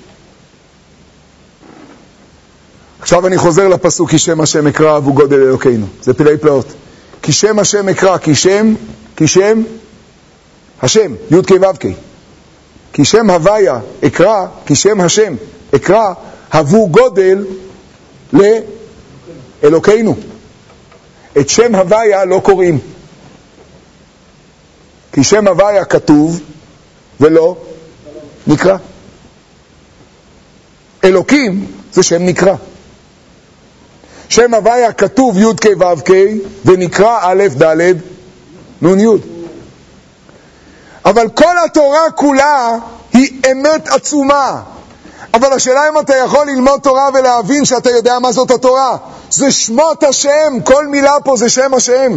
עכשיו אני חוזר לפסוק, כי שם השם אקרא, הבו גודל אלוקינו. זה פלאי פלאות. כי שם השם אקרא, כי שם, כי שם, השם, י' כ' ו' כ'. כי שם הוויה אקרא, כי שם השם אקרא, הבו גודל לאלוקינו. את שם הוויה לא קוראים. כי שם הוויה כתוב ולא נקרא. אלוקים זה שם נקרא. שם הוויה כתוב י' כ' ו' כ' ונקרא א' ד' נ' י'. אבל כל התורה כולה היא אמת עצומה. אבל השאלה אם אתה יכול ללמוד תורה ולהבין שאתה יודע מה זאת התורה. זה שמות השם, כל מילה פה זה שם השם.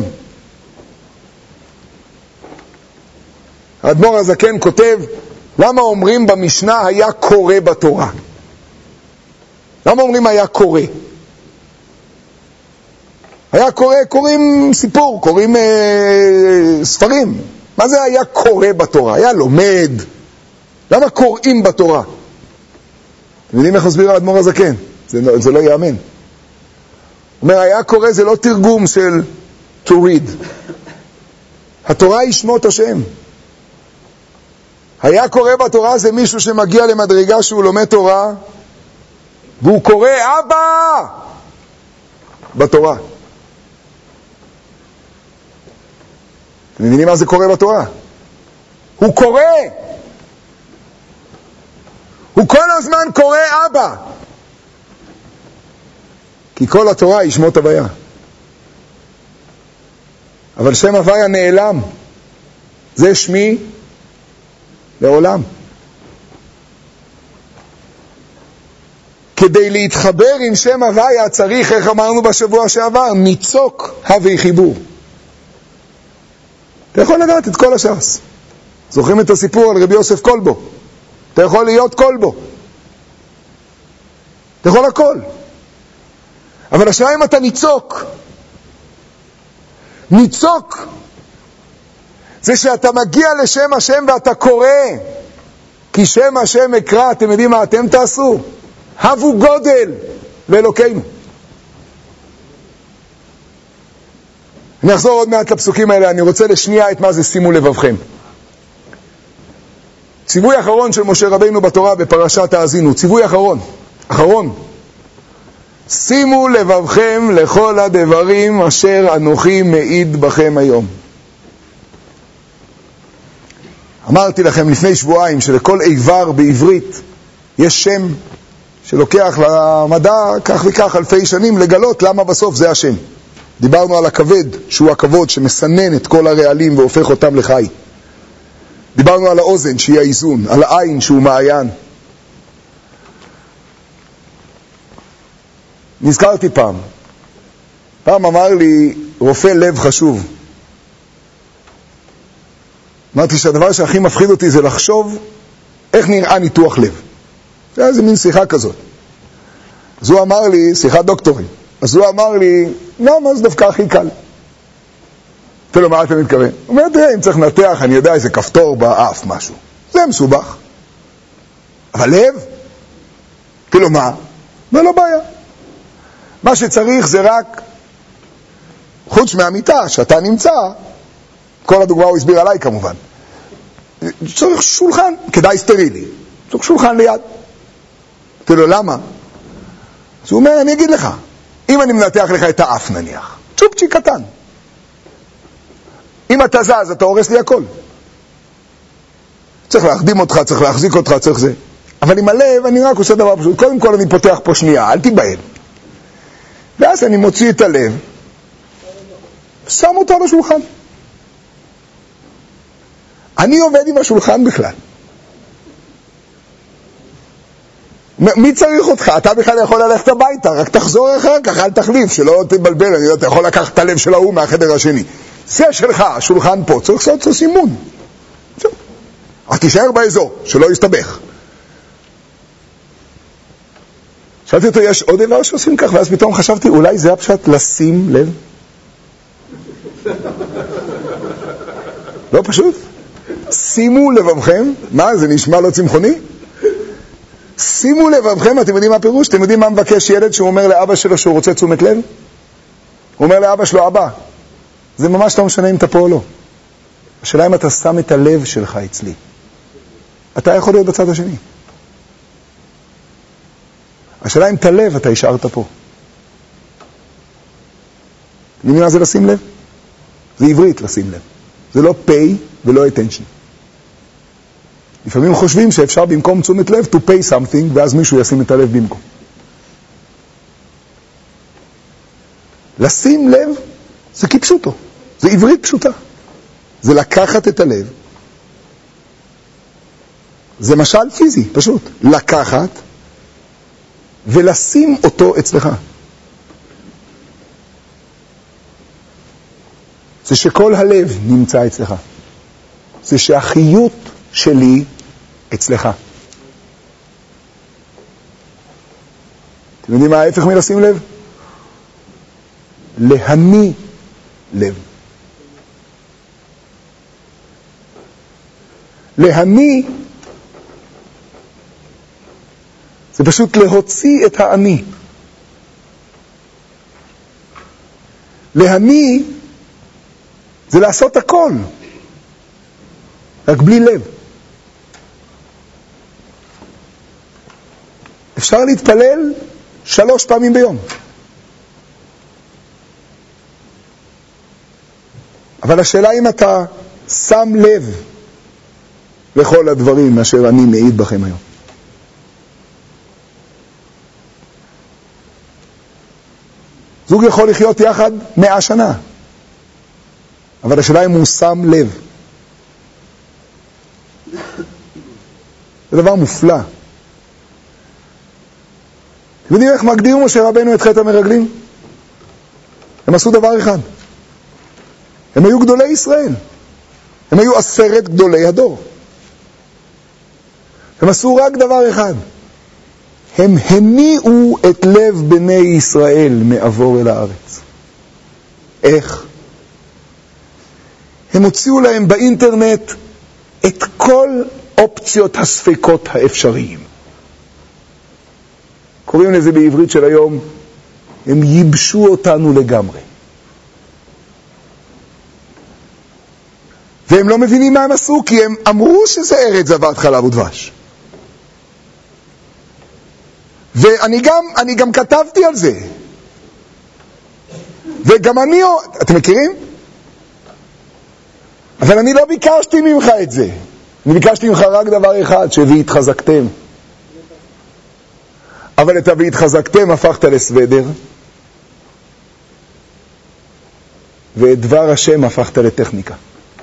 האדמו"ר הזקן כותב, למה אומרים במשנה היה קורא בתורה? למה אומרים היה קורא? היה קורא, קוראים סיפור, קוראים אה, ספרים. מה זה היה קורא בתורה? היה לומד. למה קוראים בתורה? אתם יודעים איך מסביר האדמו"ר הזקן? זה לא, זה לא יאמן. אומר, היה קורא זה לא תרגום של to read. התורה היא שמות השם. היה קורא בתורה זה מישהו שמגיע למדרגה שהוא לומד תורה, והוא קורא אבא בתורה. אתם מבינים מה זה קורא בתורה? הוא קורא. הוא כל הזמן קורא אבא. כי כל התורה היא שמות הוויה. אבל שם הוויה נעלם. זה שמי לעולם. כדי להתחבר עם שם הוויה צריך, איך אמרנו בשבוע שעבר, ניצוק הווי חיבור. אתה יכול לדעת את כל הש"ס. זוכרים את הסיפור על רבי יוסף קולבו? אתה יכול להיות קולבו. אתה יכול הכל. אבל השאלה אם אתה ניצוק. ניצוק זה שאתה מגיע לשם השם ואתה קורא. כי שם השם אקרא, אתם יודעים מה אתם תעשו? הבו גודל לאלוקינו. אני אחזור עוד מעט לפסוקים האלה, אני רוצה לשנייה את מה זה שימו לבבכם. ציווי אחרון של משה רבינו בתורה בפרשת האזינו, ציווי אחרון, אחרון. שימו לבבכם לכל הדברים אשר אנוכי מעיד בכם היום. אמרתי לכם לפני שבועיים שלכל איבר בעברית יש שם שלוקח למדע כך וכך אלפי שנים לגלות למה בסוף זה השם. דיברנו על הכבד, שהוא הכבוד שמסנן את כל הרעלים והופך אותם לחי. דיברנו על האוזן שהיא האיזון, על העין שהוא מעיין. נזכרתי פעם. פעם אמר לי רופא לב חשוב. אמרתי שהדבר שהכי מפחיד אותי זה לחשוב איך נראה ניתוח לב. זה איזה מין שיחה כזאת. אז הוא אמר לי, שיחת דוקטורים, אז הוא אמר לי, למה זה דווקא הכי קל? תראו, מה אתה מתכוון? הוא אומר, תראה, אם צריך לנתח, אני יודע איזה כפתור באף, משהו. זה מסובך. אבל לב? תראו, מה? זה לא בעיה. מה שצריך זה רק, חוץ מהמיטה, שאתה נמצא, כל הדוגמה הוא הסביר עליי כמובן, צריך שולחן, כדאי סטרילי. צריך שולחן ליד. תראו, למה? אז הוא אומר, אני אגיד לך, אם אני מנתח לך את האף נניח, צ'ופצ'י קטן. אם אתה זז, אתה הורס לי הכל. צריך להחדים אותך, צריך להחזיק אותך, צריך זה. אבל עם הלב, אני רק עושה דבר פשוט. קודם כל אני פותח פה שנייה, אל תיבהל. ואז אני מוציא את הלב, שם אותו על השולחן. אני עובד עם השולחן בכלל. מי צריך אותך? אתה בכלל יכול ללכת הביתה, רק תחזור אחר כך, אל תחליף, שלא תבלבל, אני יודע, אתה יכול לקחת את הלב של ההוא מהחדר השני. זה שלך, השולחן פה, צריך לעשות סימון. אז תישאר באזור, שלא יסתבך. שאלתי אותו, יש עוד דבר שעושים כך, ואז פתאום חשבתי, אולי זה הפשט לשים לב? לא פשוט? שימו לבבכם, מה, זה נשמע לא צמחוני? שימו לבבכם, אתם יודעים מה הפירוש? אתם יודעים מה מבקש ילד שהוא אומר לאבא שלו שהוא רוצה תשומת לב? הוא אומר לאבא שלו, אבא, זה ממש לא משנה אם אתה פה או לא. השאלה אם אתה שם את הלב שלך אצלי. אתה יכול להיות בצד השני. השאלה אם את הלב אתה השארת פה. יודעים מה זה לשים לב? זה עברית לשים לב. זה לא pay ולא attention. לפעמים חושבים שאפשר במקום תשומת לב to pay something, ואז מישהו ישים את הלב במקום. לשים לב זה כפשוטו. זה עברית פשוטה. זה לקחת את הלב. זה משל פיזי, פשוט. לקחת ולשים אותו אצלך. זה שכל הלב נמצא אצלך. זה שהחיות שלי אצלך. אתם יודעים מה ההפך מלשים לב? להני לב. להני זה פשוט להוציא את האני. להני זה לעשות הכל, רק בלי לב. אפשר להתפלל שלוש פעמים ביום. אבל השאלה אם אתה שם לב לכל הדברים אשר אני מעיד בכם היום. זוג יכול לחיות יחד מאה שנה. אבל השאלה אם הוא שם לב. זה דבר מופלא. אתם יודעים איך מגדיר משה רבנו את חטא המרגלים? הם עשו דבר אחד. הם היו גדולי ישראל. הם היו עשרת גדולי הדור. הם עשו רק דבר אחד. הם הניעו את לב בני ישראל מעבור אל הארץ. איך? הם הוציאו להם באינטרנט את כל אופציות הספקות האפשריים. קוראים לזה בעברית של היום, הם ייבשו אותנו לגמרי. והם לא מבינים מה הם עשו, כי הם אמרו שזה ארץ זבת חלב ודבש. ואני גם, אני גם כתבתי על זה. וגם אני, אתם מכירים? אבל אני לא ביקשתי ממך את זה. אני ביקשתי ממך רק דבר אחד, שהתחזקתם. אבל את והתחזקתם הפכת לסוודר, ואת דבר השם הפכת לטכניקה.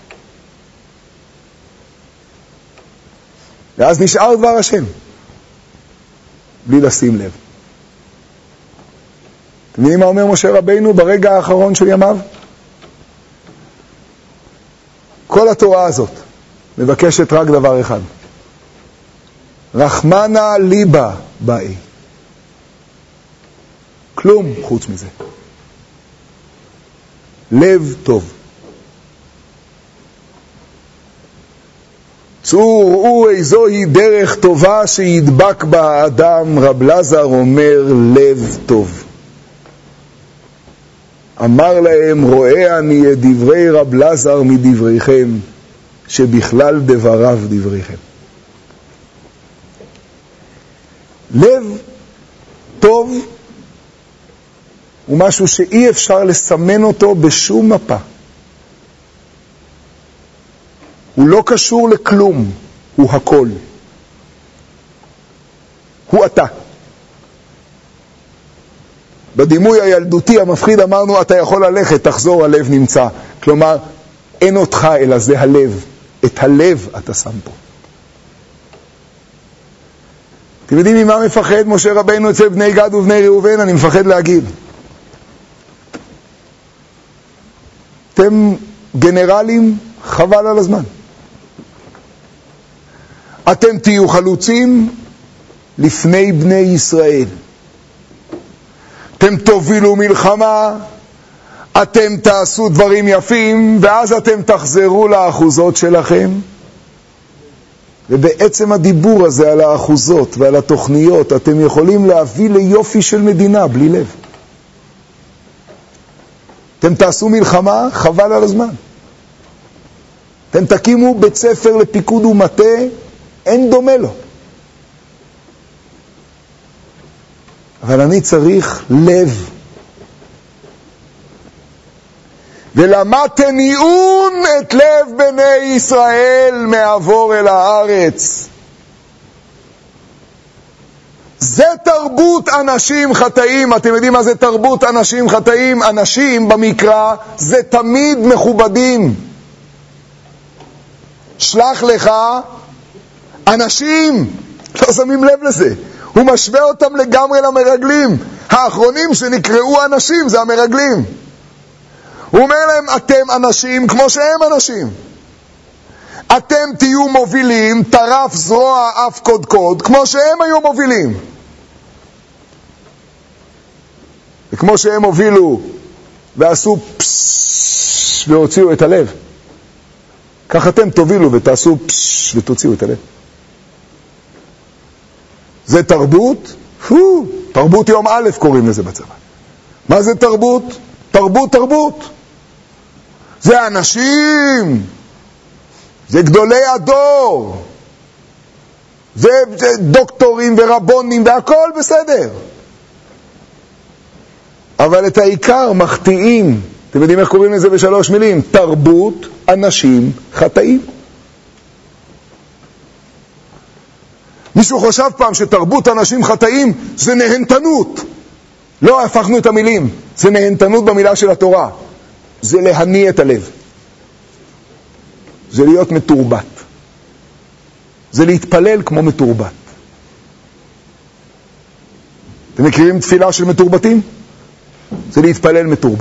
ואז נשאר דבר השם, בלי לשים לב. אתם יודעים מה אומר משה רבינו ברגע האחרון של ימיו? כל התורה הזאת מבקשת רק דבר אחד. רחמנה ליבה באי. כלום חוץ מזה. לב טוב. צאו ראו איזוהי דרך טובה שידבק בה האדם. רב לזר אומר לב טוב. אמר להם, רואה אני את דברי רב לזר מדבריכם, שבכלל דבריו דבריכם. לב טוב הוא משהו שאי אפשר לסמן אותו בשום מפה. הוא לא קשור לכלום, הוא הכל. הוא אתה. בדימוי הילדותי המפחיד אמרנו, אתה יכול ללכת, תחזור, הלב נמצא. כלומר, אין אותך אלא זה הלב. את הלב אתה שם פה. אתם יודעים ממה מפחד משה רבינו אצל בני גד ובני ראובן? אני מפחד להגיד. אתם גנרלים, חבל על הזמן. אתם תהיו חלוצים לפני בני ישראל. אתם תובילו מלחמה, אתם תעשו דברים יפים, ואז אתם תחזרו לאחוזות שלכם. ובעצם הדיבור הזה על האחוזות ועל התוכניות, אתם יכולים להביא ליופי של מדינה בלי לב. אתם תעשו מלחמה, חבל על הזמן. אתם תקימו בית ספר לפיקוד ומטה, אין דומה לו. אבל אני צריך לב. ולמדתם עיון את לב בני ישראל מעבור אל הארץ. זה תרבות אנשים חטאים. אתם יודעים מה זה תרבות אנשים חטאים? אנשים במקרא זה תמיד מכובדים. שלח לך אנשים, לא שמים לב לזה. הוא משווה אותם לגמרי למרגלים. האחרונים שנקראו אנשים זה המרגלים. הוא אומר להם, אתם אנשים כמו שהם אנשים. אתם תהיו מובילים, טרף זרוע אף קודקוד, כמו שהם היו מובילים. וכמו שהם הובילו ועשו פשש והוציאו את הלב, כך אתם תובילו ותעשו פשש ותוציאו את הלב. זה תרבות, פו, תרבות יום א' קוראים לזה בצבא. מה זה תרבות? תרבות, תרבות. זה אנשים, זה גדולי הדור, זה, זה דוקטורים ורבונים והכל בסדר. אבל את העיקר מחטיאים. אתם יודעים איך קוראים לזה בשלוש מילים? תרבות אנשים חטאים. מישהו חושב פעם שתרבות אנשים חטאים זה נהנתנות. לא הפכנו את המילים. זה נהנתנות במילה של התורה. זה להניע את הלב. זה להיות מתורבת. זה להתפלל כמו מתורבת. אתם מכירים תפילה של מתורבתים? זה להתפלל מתורבת.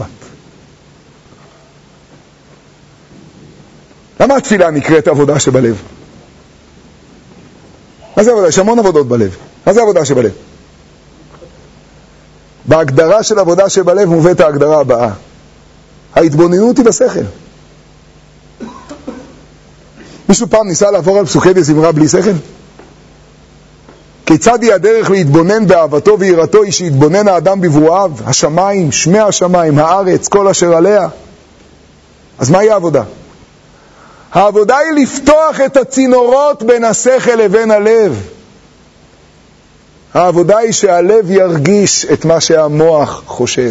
למה התפילה נקראת עבודה שבלב? מה זה עבודה? יש המון עבודות בלב. מה זה עבודה שבלב? בהגדרה של עבודה שבלב מובאת ההגדרה הבאה. ההתבוננות היא בשכל. מישהו פעם ניסה לעבור על פסוקי דזמרה בלי שכל? כיצד היא הדרך להתבונן באהבתו ויראתו? היא שיתבונן האדם בברואיו, השמיים, שמי השמיים, הארץ, כל אשר עליה. אז מהי העבודה? העבודה היא לפתוח את הצינורות בין השכל לבין הלב. העבודה היא שהלב ירגיש את מה שהמוח חושב.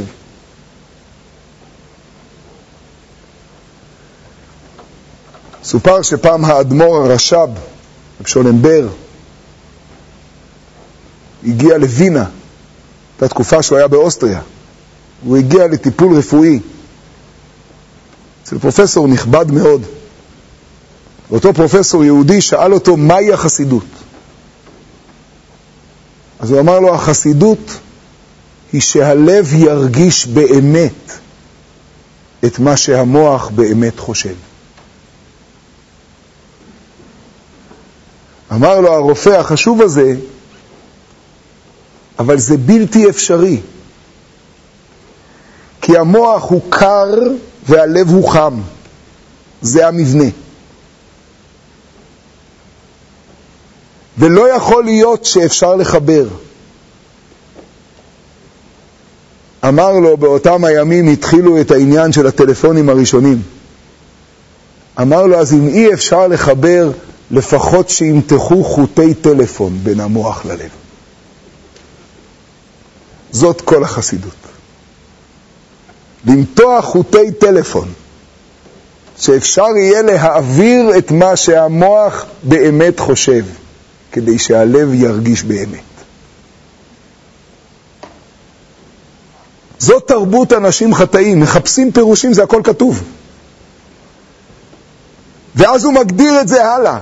סופר שפעם האדמו"ר הרש"ב, שולנבר, הגיע לווינה, הייתה תקופה שהוא היה באוסטריה. הוא הגיע לטיפול רפואי אצל פרופסור נכבד מאוד. ואותו פרופסור יהודי שאל אותו מהי החסידות. אז הוא אמר לו, החסידות היא שהלב ירגיש באמת את מה שהמוח באמת חושב. אמר לו הרופא החשוב הזה, אבל זה בלתי אפשרי. כי המוח הוא קר והלב הוא חם. זה המבנה. ולא יכול להיות שאפשר לחבר. אמר לו, באותם הימים התחילו את העניין של הטלפונים הראשונים. אמר לו, אז אם אי אפשר לחבר, לפחות שימתחו חוטי טלפון בין המוח ללב. זאת כל החסידות. למתוח חוטי טלפון, שאפשר יהיה להעביר את מה שהמוח באמת חושב, כדי שהלב ירגיש באמת. זאת תרבות אנשים חטאים, מחפשים פירושים, זה הכל כתוב. ואז הוא מגדיר את זה הלאה.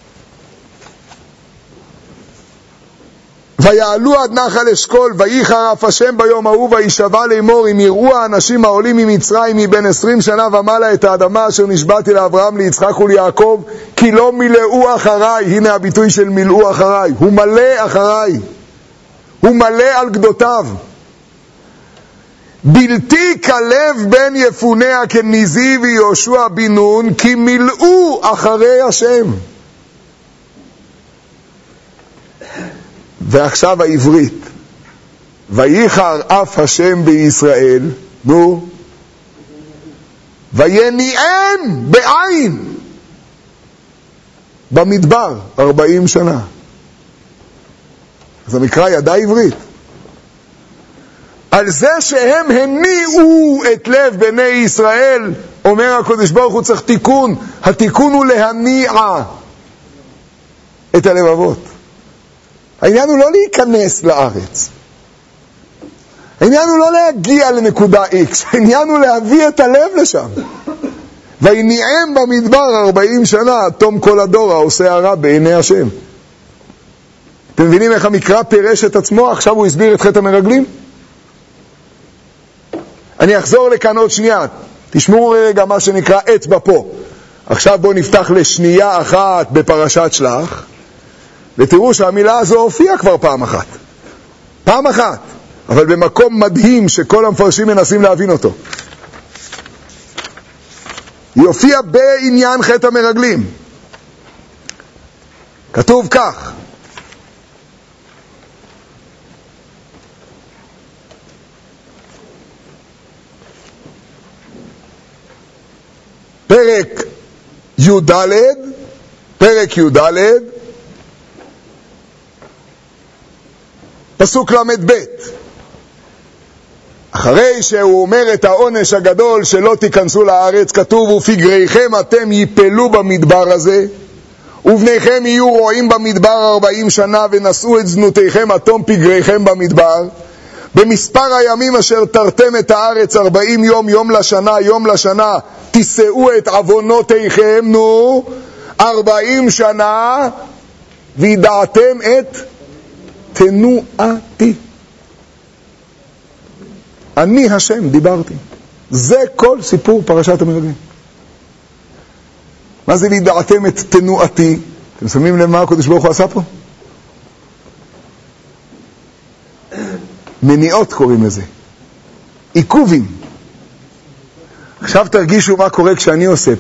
ויעלו עד נחל אשכול, ויחר אף השם ביום ההוא, וישבע לאמור, אם יראו האנשים העולים ממצרים מבין עשרים שנה ומעלה את האדמה אשר נשבעתי לאברהם, ליצחק וליעקב, כי לא מילאו אחריי. הנה הביטוי של מילאו אחריי. הוא מלא אחריי. הוא מלא על גדותיו. בלתי כלב בן יפוניה כניזי ויהושע בן נון, כי מילאו אחרי השם. ועכשיו העברית. ויחר אף השם בישראל, נו, ויניעם בעין. במדבר ארבעים שנה. אז המקרא ידע עברית. על זה שהם הניעו את לב בני ישראל, אומר הקדוש ברוך הוא צריך תיקון. התיקון הוא להניע את הלבבות. העניין הוא לא להיכנס לארץ. העניין הוא לא להגיע לנקודה X. העניין הוא להביא את הלב לשם. ויניעם במדבר ארבעים שנה, תום כל הדור העושה הרע בעיני השם. אתם מבינים איך המקרא פירש את עצמו? עכשיו הוא הסביר את חטא המרגלים. אני אחזור לכאן עוד שנייה. תשמעו רגע מה שנקרא אצבע פה. עכשיו בואו נפתח לשנייה אחת בפרשת שלח, ותראו שהמילה הזו הופיעה כבר פעם אחת. פעם אחת. אבל במקום מדהים שכל המפרשים מנסים להבין אותו. היא הופיעה בעניין חטא המרגלים. כתוב כך: פרק י' פרק י' פסוק למד ב'. אחרי שהוא אומר את העונש הגדול שלא תיכנסו לארץ, כתוב: ופגריכם אתם ייפלו במדבר הזה, ובניכם יהיו רועים במדבר ארבעים שנה, ונשאו את זנותיכם עתום פגריכם במדבר. במספר הימים אשר תרתם את הארץ ארבעים יום, יום לשנה, יום לשנה, תישאו את עוונותיכם, נו, ארבעים שנה, וידעתם את תנועתי. אני השם דיברתי. זה כל סיפור פרשת המרגלים. מה זה וידעתם את תנועתי? אתם שמים למה הקדוש ברוך הוא עשה פה? מניעות קוראים לזה. עיכובים. עכשיו תרגישו מה קורה כשאני עושה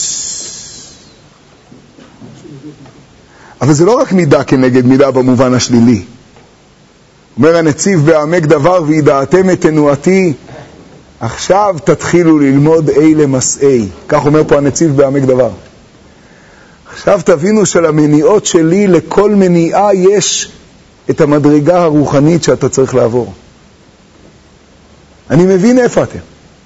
אבל זה לא רק מידה כנגד מידה במובן השלילי. אומר הנציב בעמק דבר: וידעתם את תנועתי, עכשיו תתחילו ללמוד אלה מסעי. כך אומר פה הנציב בעמק דבר. עכשיו תבינו שלמניעות שלי, לכל מניעה יש את המדרגה הרוחנית שאתה צריך לעבור. אני מבין איפה אתם.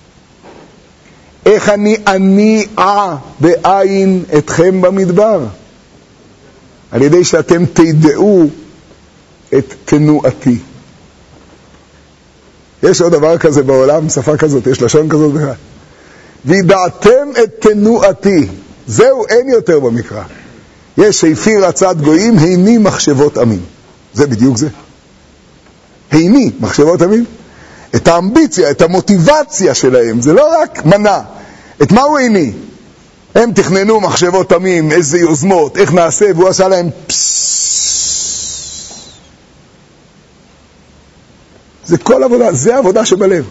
איך אני אניע בעין אתכם במדבר? על ידי שאתם תדעו את תנועתי. יש עוד דבר כזה בעולם, שפה כזאת, יש לשון כזאת בכלל. וידעתם את תנועתי. זהו, אין יותר במקרא. יש שהפיר עצת גויים, היני מחשבות עמים. זה בדיוק זה. היני מחשבות עמים. את האמביציה, את המוטיבציה שלהם, זה לא רק מנה. את מה הוא היני? הם תכננו מחשבות עמים, איזה יוזמות, איך נעשה, והוא עשה להם פסססס. זה כל עבודה, זה העבודה שבלב.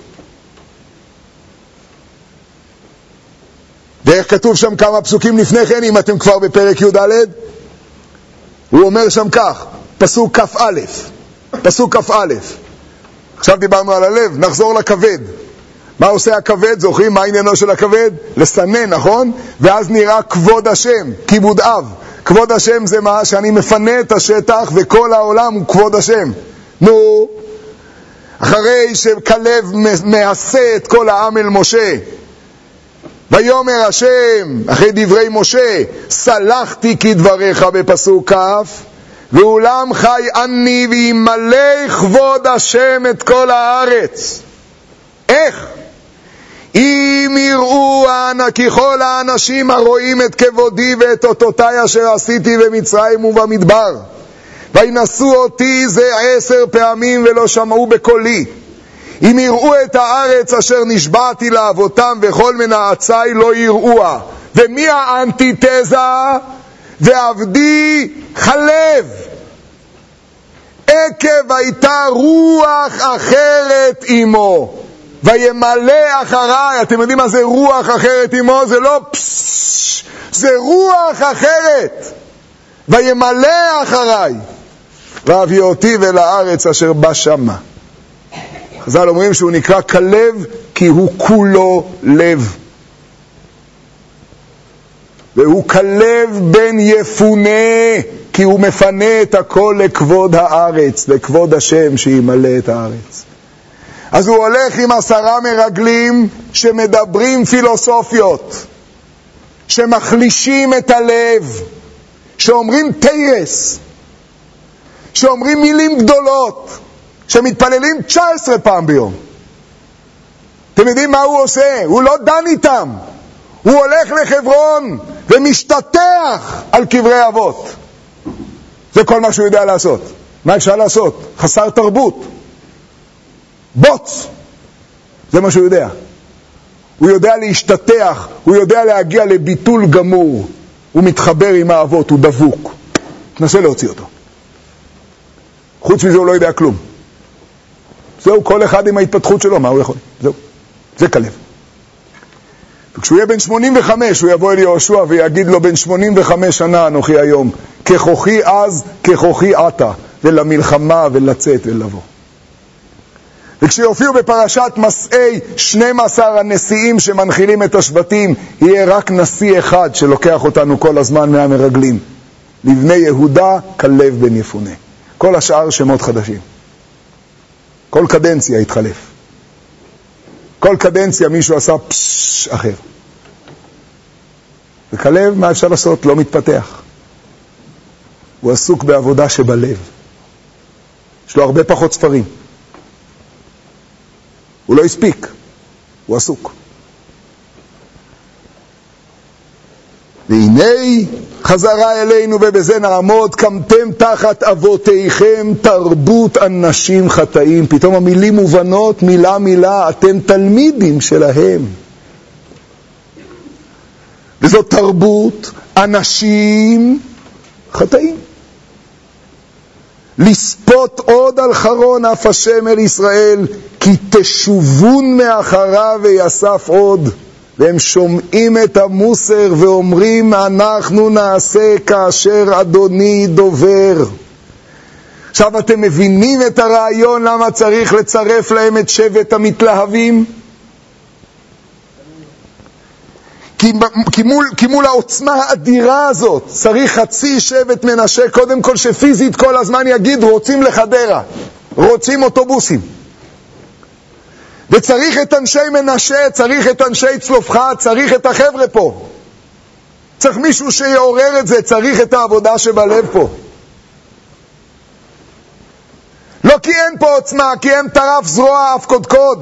ואיך כתוב שם כמה פסוקים לפני כן, אם אתם כבר בפרק י' הוא אומר שם כך, פסוק כף א', פסוק כף א'. עכשיו דיברנו על הלב, נחזור לכבד. מה עושה הכבד? זוכרים מה עניינו של הכבד? לסנן, נכון? ואז נראה כבוד השם, כיבוד אב. כבוד השם זה מה? שאני מפנה את השטח וכל העולם הוא כבוד השם. נו, אחרי שכלב מעשה את כל העם אל משה, ויאמר השם, אחרי דברי משה, סלחתי כדבריך בפסוק כף, ואולם חי אני וימלא כבוד השם את כל הארץ. איך? אם יראו כי כל האנשים הרואים את כבודי ואת אותותיי אשר עשיתי במצרים ובמדבר, וינשאו אותי זה עשר פעמים ולא שמעו בקולי, אם יראו את הארץ אשר נשבעתי לאבותם וכל מנעצי לא יראוה. ומי האנטיתזה? ועבדי חלב, עקב הייתה רוח אחרת עמו וימלא אחריי. אתם יודעים מה זה רוח אחרת עמו? זה לא פסש, זה רוח אחרת. וימלא אחריי ואביא אותי ולארץ אשר בא שמה. חז"ל אומרים שהוא נקרא כלב כי הוא כולו לב. והוא כלב בן יפונה, כי הוא מפנה את הכל לכבוד הארץ, לכבוד השם שימלא את הארץ. אז הוא הולך עם עשרה מרגלים שמדברים פילוסופיות, שמחלישים את הלב, שאומרים תירס, שאומרים מילים גדולות, שמתפללים תשע עשרה פעם ביום. אתם יודעים מה הוא עושה? הוא לא דן איתם. הוא הולך לחברון ומשתטח על קברי אבות. זה כל מה שהוא יודע לעשות. מה אפשר לעשות? חסר תרבות. בוץ. זה מה שהוא יודע. הוא יודע להשתטח, הוא יודע להגיע לביטול גמור. הוא מתחבר עם האבות, הוא דבוק. תנסה להוציא אותו. חוץ מזה הוא לא יודע כלום. זהו, כל אחד עם ההתפתחות שלו, מה הוא יכול? זהו, זה כלב. וכשהוא יהיה בן שמונים וחמש, הוא יבוא אל יהושע ויגיד לו, בן שמונים וחמש שנה אנוכי היום, ככוחי אז, ככוחי עתה, ולמלחמה ולצאת ולבוא. וכשיופיעו בפרשת מסעי שנים עשר הנשיאים שמנחילים את השבטים, יהיה רק נשיא אחד שלוקח אותנו כל הזמן מהמרגלים. לבני יהודה, כלב בן יפונה. כל השאר שמות חדשים. כל קדנציה התחלף. כל קדנציה מישהו עשה פשש אחר. וכלב, מה אפשר לעשות? לא מתפתח. הוא עסוק בעבודה שבלב. יש לו הרבה פחות ספרים. הוא לא הספיק. הוא עסוק. והנה חזרה אלינו ובזה נעמוד, קמתם תחת אבותיכם תרבות אנשים חטאים. פתאום המילים מובנות, מילה מילה, אתם תלמידים שלהם. וזאת תרבות אנשים חטאים. לספות עוד על חרון אף השם אל ישראל, כי תשובון מאחריו ויסף עוד. והם שומעים את המוסר ואומרים, אנחנו נעשה כאשר אדוני דובר. עכשיו אתם מבינים את הרעיון למה צריך לצרף להם את שבט המתלהבים? כי, כי, מול, כי מול העוצמה האדירה הזאת צריך חצי שבט מנשה קודם כל שפיזית כל הזמן יגיד רוצים לחדרה, רוצים אוטובוסים. וצריך את אנשי מנשה, צריך את אנשי צלופחד, צריך את החבר'ה פה. צריך מישהו שיעורר את זה, צריך את העבודה שבלב פה. לא כי אין פה עוצמה, כי אין טרף זרוע אף קודקוד.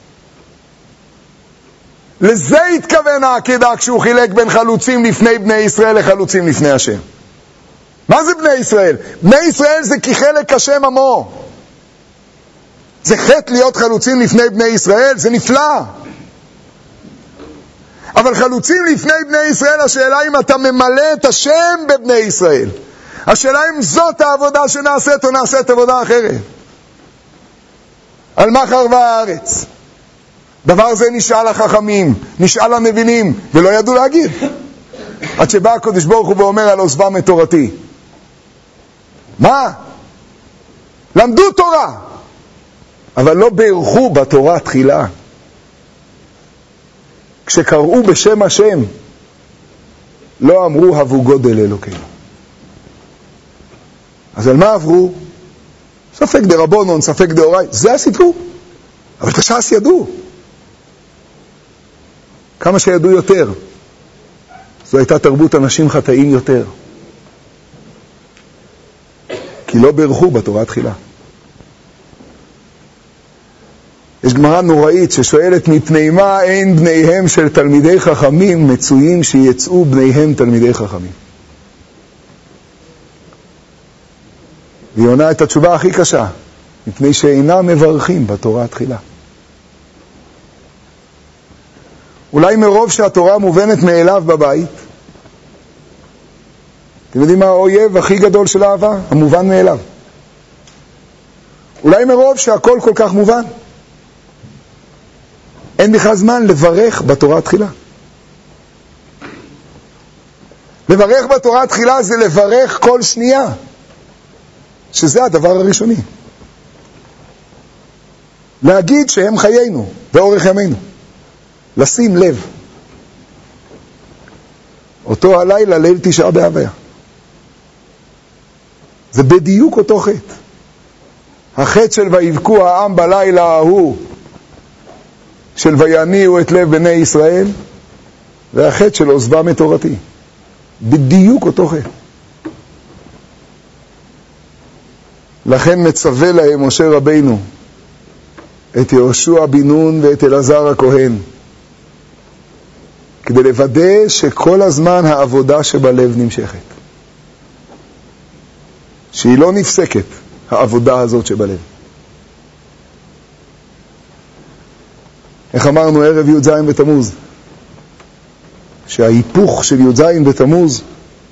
לזה התכוון העקידה כשהוא חילק בין חלוצים לפני בני ישראל לחלוצים לפני השם. מה זה בני ישראל? בני ישראל זה כי חלק השם עמו. זה חטא להיות חלוצים לפני בני ישראל, זה נפלא. אבל חלוצים לפני בני ישראל, השאלה אם אתה ממלא את השם בבני ישראל. השאלה אם זאת העבודה שנעשית או נעשית עבודה אחרת. על מה חרבה הארץ? דבר זה נשאל החכמים, נשאל הנבינים, ולא ידעו להגיד. עד שבא הקדוש ברוך הוא ואומר על עוזבם את תורתי. מה? למדו תורה. אבל לא בירכו בתורה תחילה. כשקראו בשם השם, לא אמרו הבו גודל אלוקינו. אז על מה עברו? ספק דרבנן, ספק דאורייתא. זה הסיפור. אבל את הש"ס ידעו. כמה שידעו יותר. זו הייתה תרבות אנשים חטאים יותר. כי לא בירכו בתורה תחילה. יש גמרא נוראית ששואלת מפני מה אין בניהם של תלמידי חכמים מצויים שיצאו בניהם תלמידי חכמים. והיא עונה את התשובה הכי קשה, מפני שאינם מברכים בתורה התחילה. אולי מרוב שהתורה מובנת מאליו בבית, אתם יודעים מה האויב הכי גדול של האהבה? המובן מאליו. אולי מרוב שהכל כל כך מובן. אין בכלל זמן לברך בתורה תחילה. לברך בתורה תחילה זה לברך כל שנייה, שזה הדבר הראשוני. להגיד שהם חיינו ואורך ימינו. לשים לב. אותו הלילה, ליל תשעה באב היה. זה בדיוק אותו חטא. החטא של ויבכו העם בלילה ההוא, של ויניעו את לב בני ישראל, והחטא של עוזבם את תורתי. בדיוק אותו חטא. לכן מצווה להם משה רבינו את יהושע בן נון ואת אלעזר הכהן, כדי לוודא שכל הזמן העבודה שבלב נמשכת. שהיא לא נפסקת, העבודה הזאת שבלב. איך אמרנו ערב י"ז בתמוז? שההיפוך של י"ז בתמוז,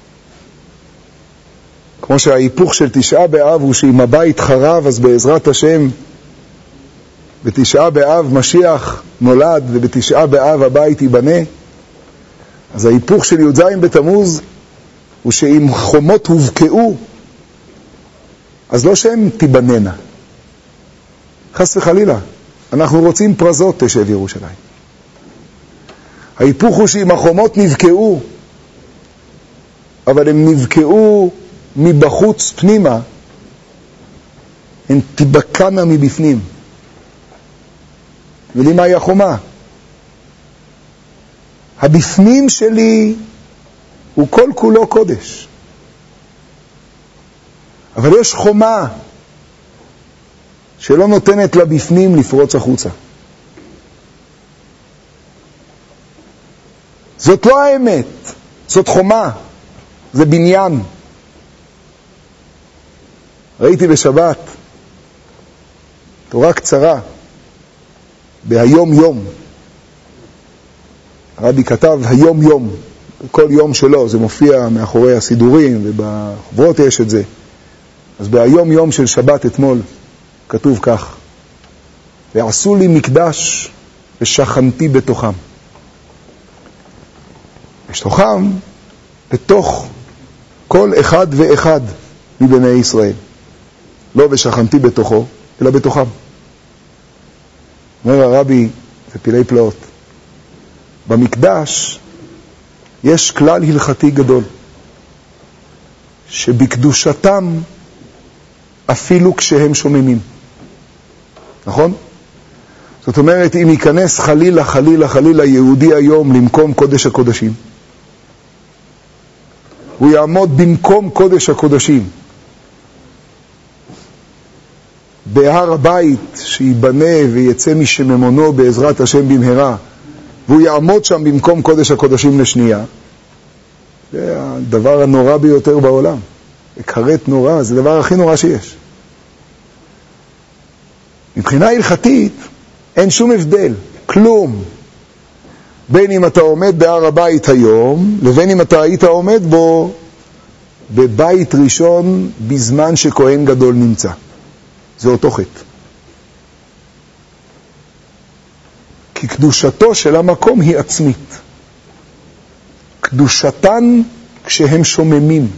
כמו שההיפוך של תשעה באב הוא שאם הבית חרב, אז בעזרת השם בתשעה באב משיח נולד, ובתשעה באב הבית ייבנה. אז ההיפוך של י"ז בתמוז הוא שאם חומות הובקעו, אז לא שהן תיבננה, חס וחלילה, אנחנו רוצים פרזות תשב ירושלים. ההיפוך הוא שאם החומות נבקעו, אבל הן נבקעו מבחוץ פנימה, הן תיבקענה מבפנים. יודעים מהי החומה? הבפנים שלי הוא כל כולו קודש. אבל יש חומה שלא נותנת לבפנים לפרוץ החוצה. זאת לא האמת, זאת חומה, זה בניין. ראיתי בשבת תורה קצרה בהיום יום. הרבי כתב היום יום, כל יום שלו, זה מופיע מאחורי הסידורים ובחוברות יש את זה. אז בהיום יום של שבת אתמול כתוב כך: ועשו לי מקדש ושכנתי בתוכם. בתוכם, בתוך כל אחד ואחד מבני ישראל. לא ושכנתי בתוכו, אלא בתוכם. אומר הרבי, זה פילי פלאות. במקדש יש כלל הלכתי גדול, שבקדושתם אפילו כשהם שוממים. נכון? זאת אומרת, אם ייכנס חלילה, חלילה, חלילה יהודי היום למקום קודש הקודשים, הוא יעמוד במקום קודש הקודשים, בהר הבית שיבנה ויצא משממונו בעזרת השם במהרה, והוא יעמוד שם במקום קודש הקודשים לשנייה, זה הדבר הנורא ביותר בעולם. כרת נורא, זה הדבר הכי נורא שיש. מבחינה הלכתית אין שום הבדל, כלום, בין אם אתה עומד בהר הבית היום לבין אם אתה היית עומד בו בבית ראשון בזמן שכהן גדול נמצא. זה אותו חטא. כי קדושתו של המקום היא עצמית. קדושתן כשהם שוממים.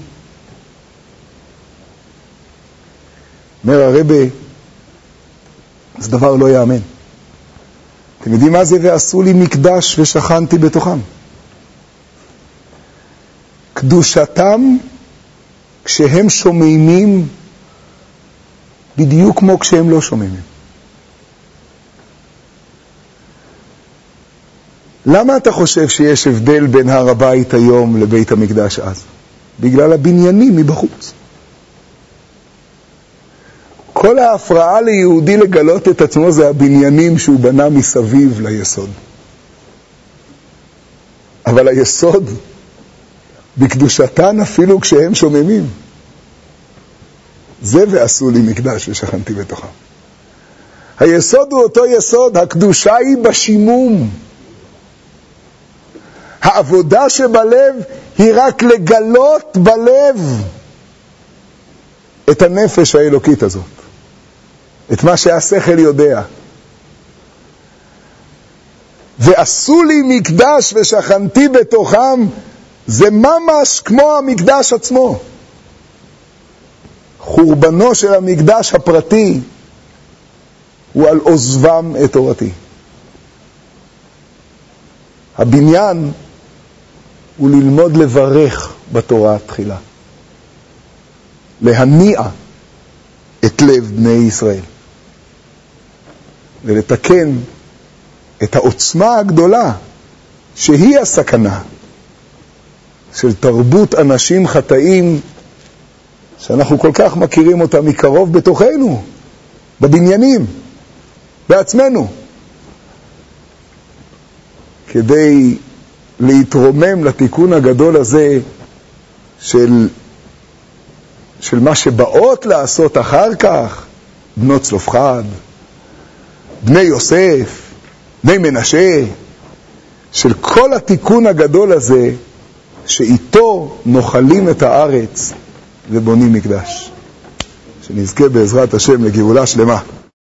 אומר הרבי, זה דבר לא יאמן. אתם יודעים מה זה ועשו לי מקדש ושכנתי בתוכם? קדושתם כשהם שוממים בדיוק כמו כשהם לא שוממים. למה אתה חושב שיש הבדל בין הר הבית היום לבית המקדש אז? בגלל הבניינים מבחוץ. כל ההפרעה ליהודי לגלות את עצמו זה הבניינים שהוא בנה מסביב ליסוד. אבל היסוד בקדושתן אפילו כשהם שוממים. זה ועשו לי מקדש ושכנתי בתוכם. היסוד הוא אותו יסוד, הקדושה היא בשימום. העבודה שבלב היא רק לגלות בלב את הנפש האלוקית הזאת. את מה שהשכל יודע. ועשו לי מקדש ושכנתי בתוכם, זה ממש כמו המקדש עצמו. חורבנו של המקדש הפרטי הוא על עוזבם את תורתי. הבניין הוא ללמוד לברך בתורה התחילה. להניע את לב בני ישראל. ולתקן את העוצמה הגדולה שהיא הסכנה של תרבות אנשים חטאים שאנחנו כל כך מכירים אותם מקרוב בתוכנו, בבניינים, בעצמנו. כדי להתרומם לתיקון הגדול הזה של, של מה שבאות לעשות אחר כך, בנות צלופחד, בני יוסף, בני מנשה, של כל התיקון הגדול הזה, שאיתו נוחלים את הארץ ובונים מקדש. שנזכה בעזרת השם לגאולה שלמה.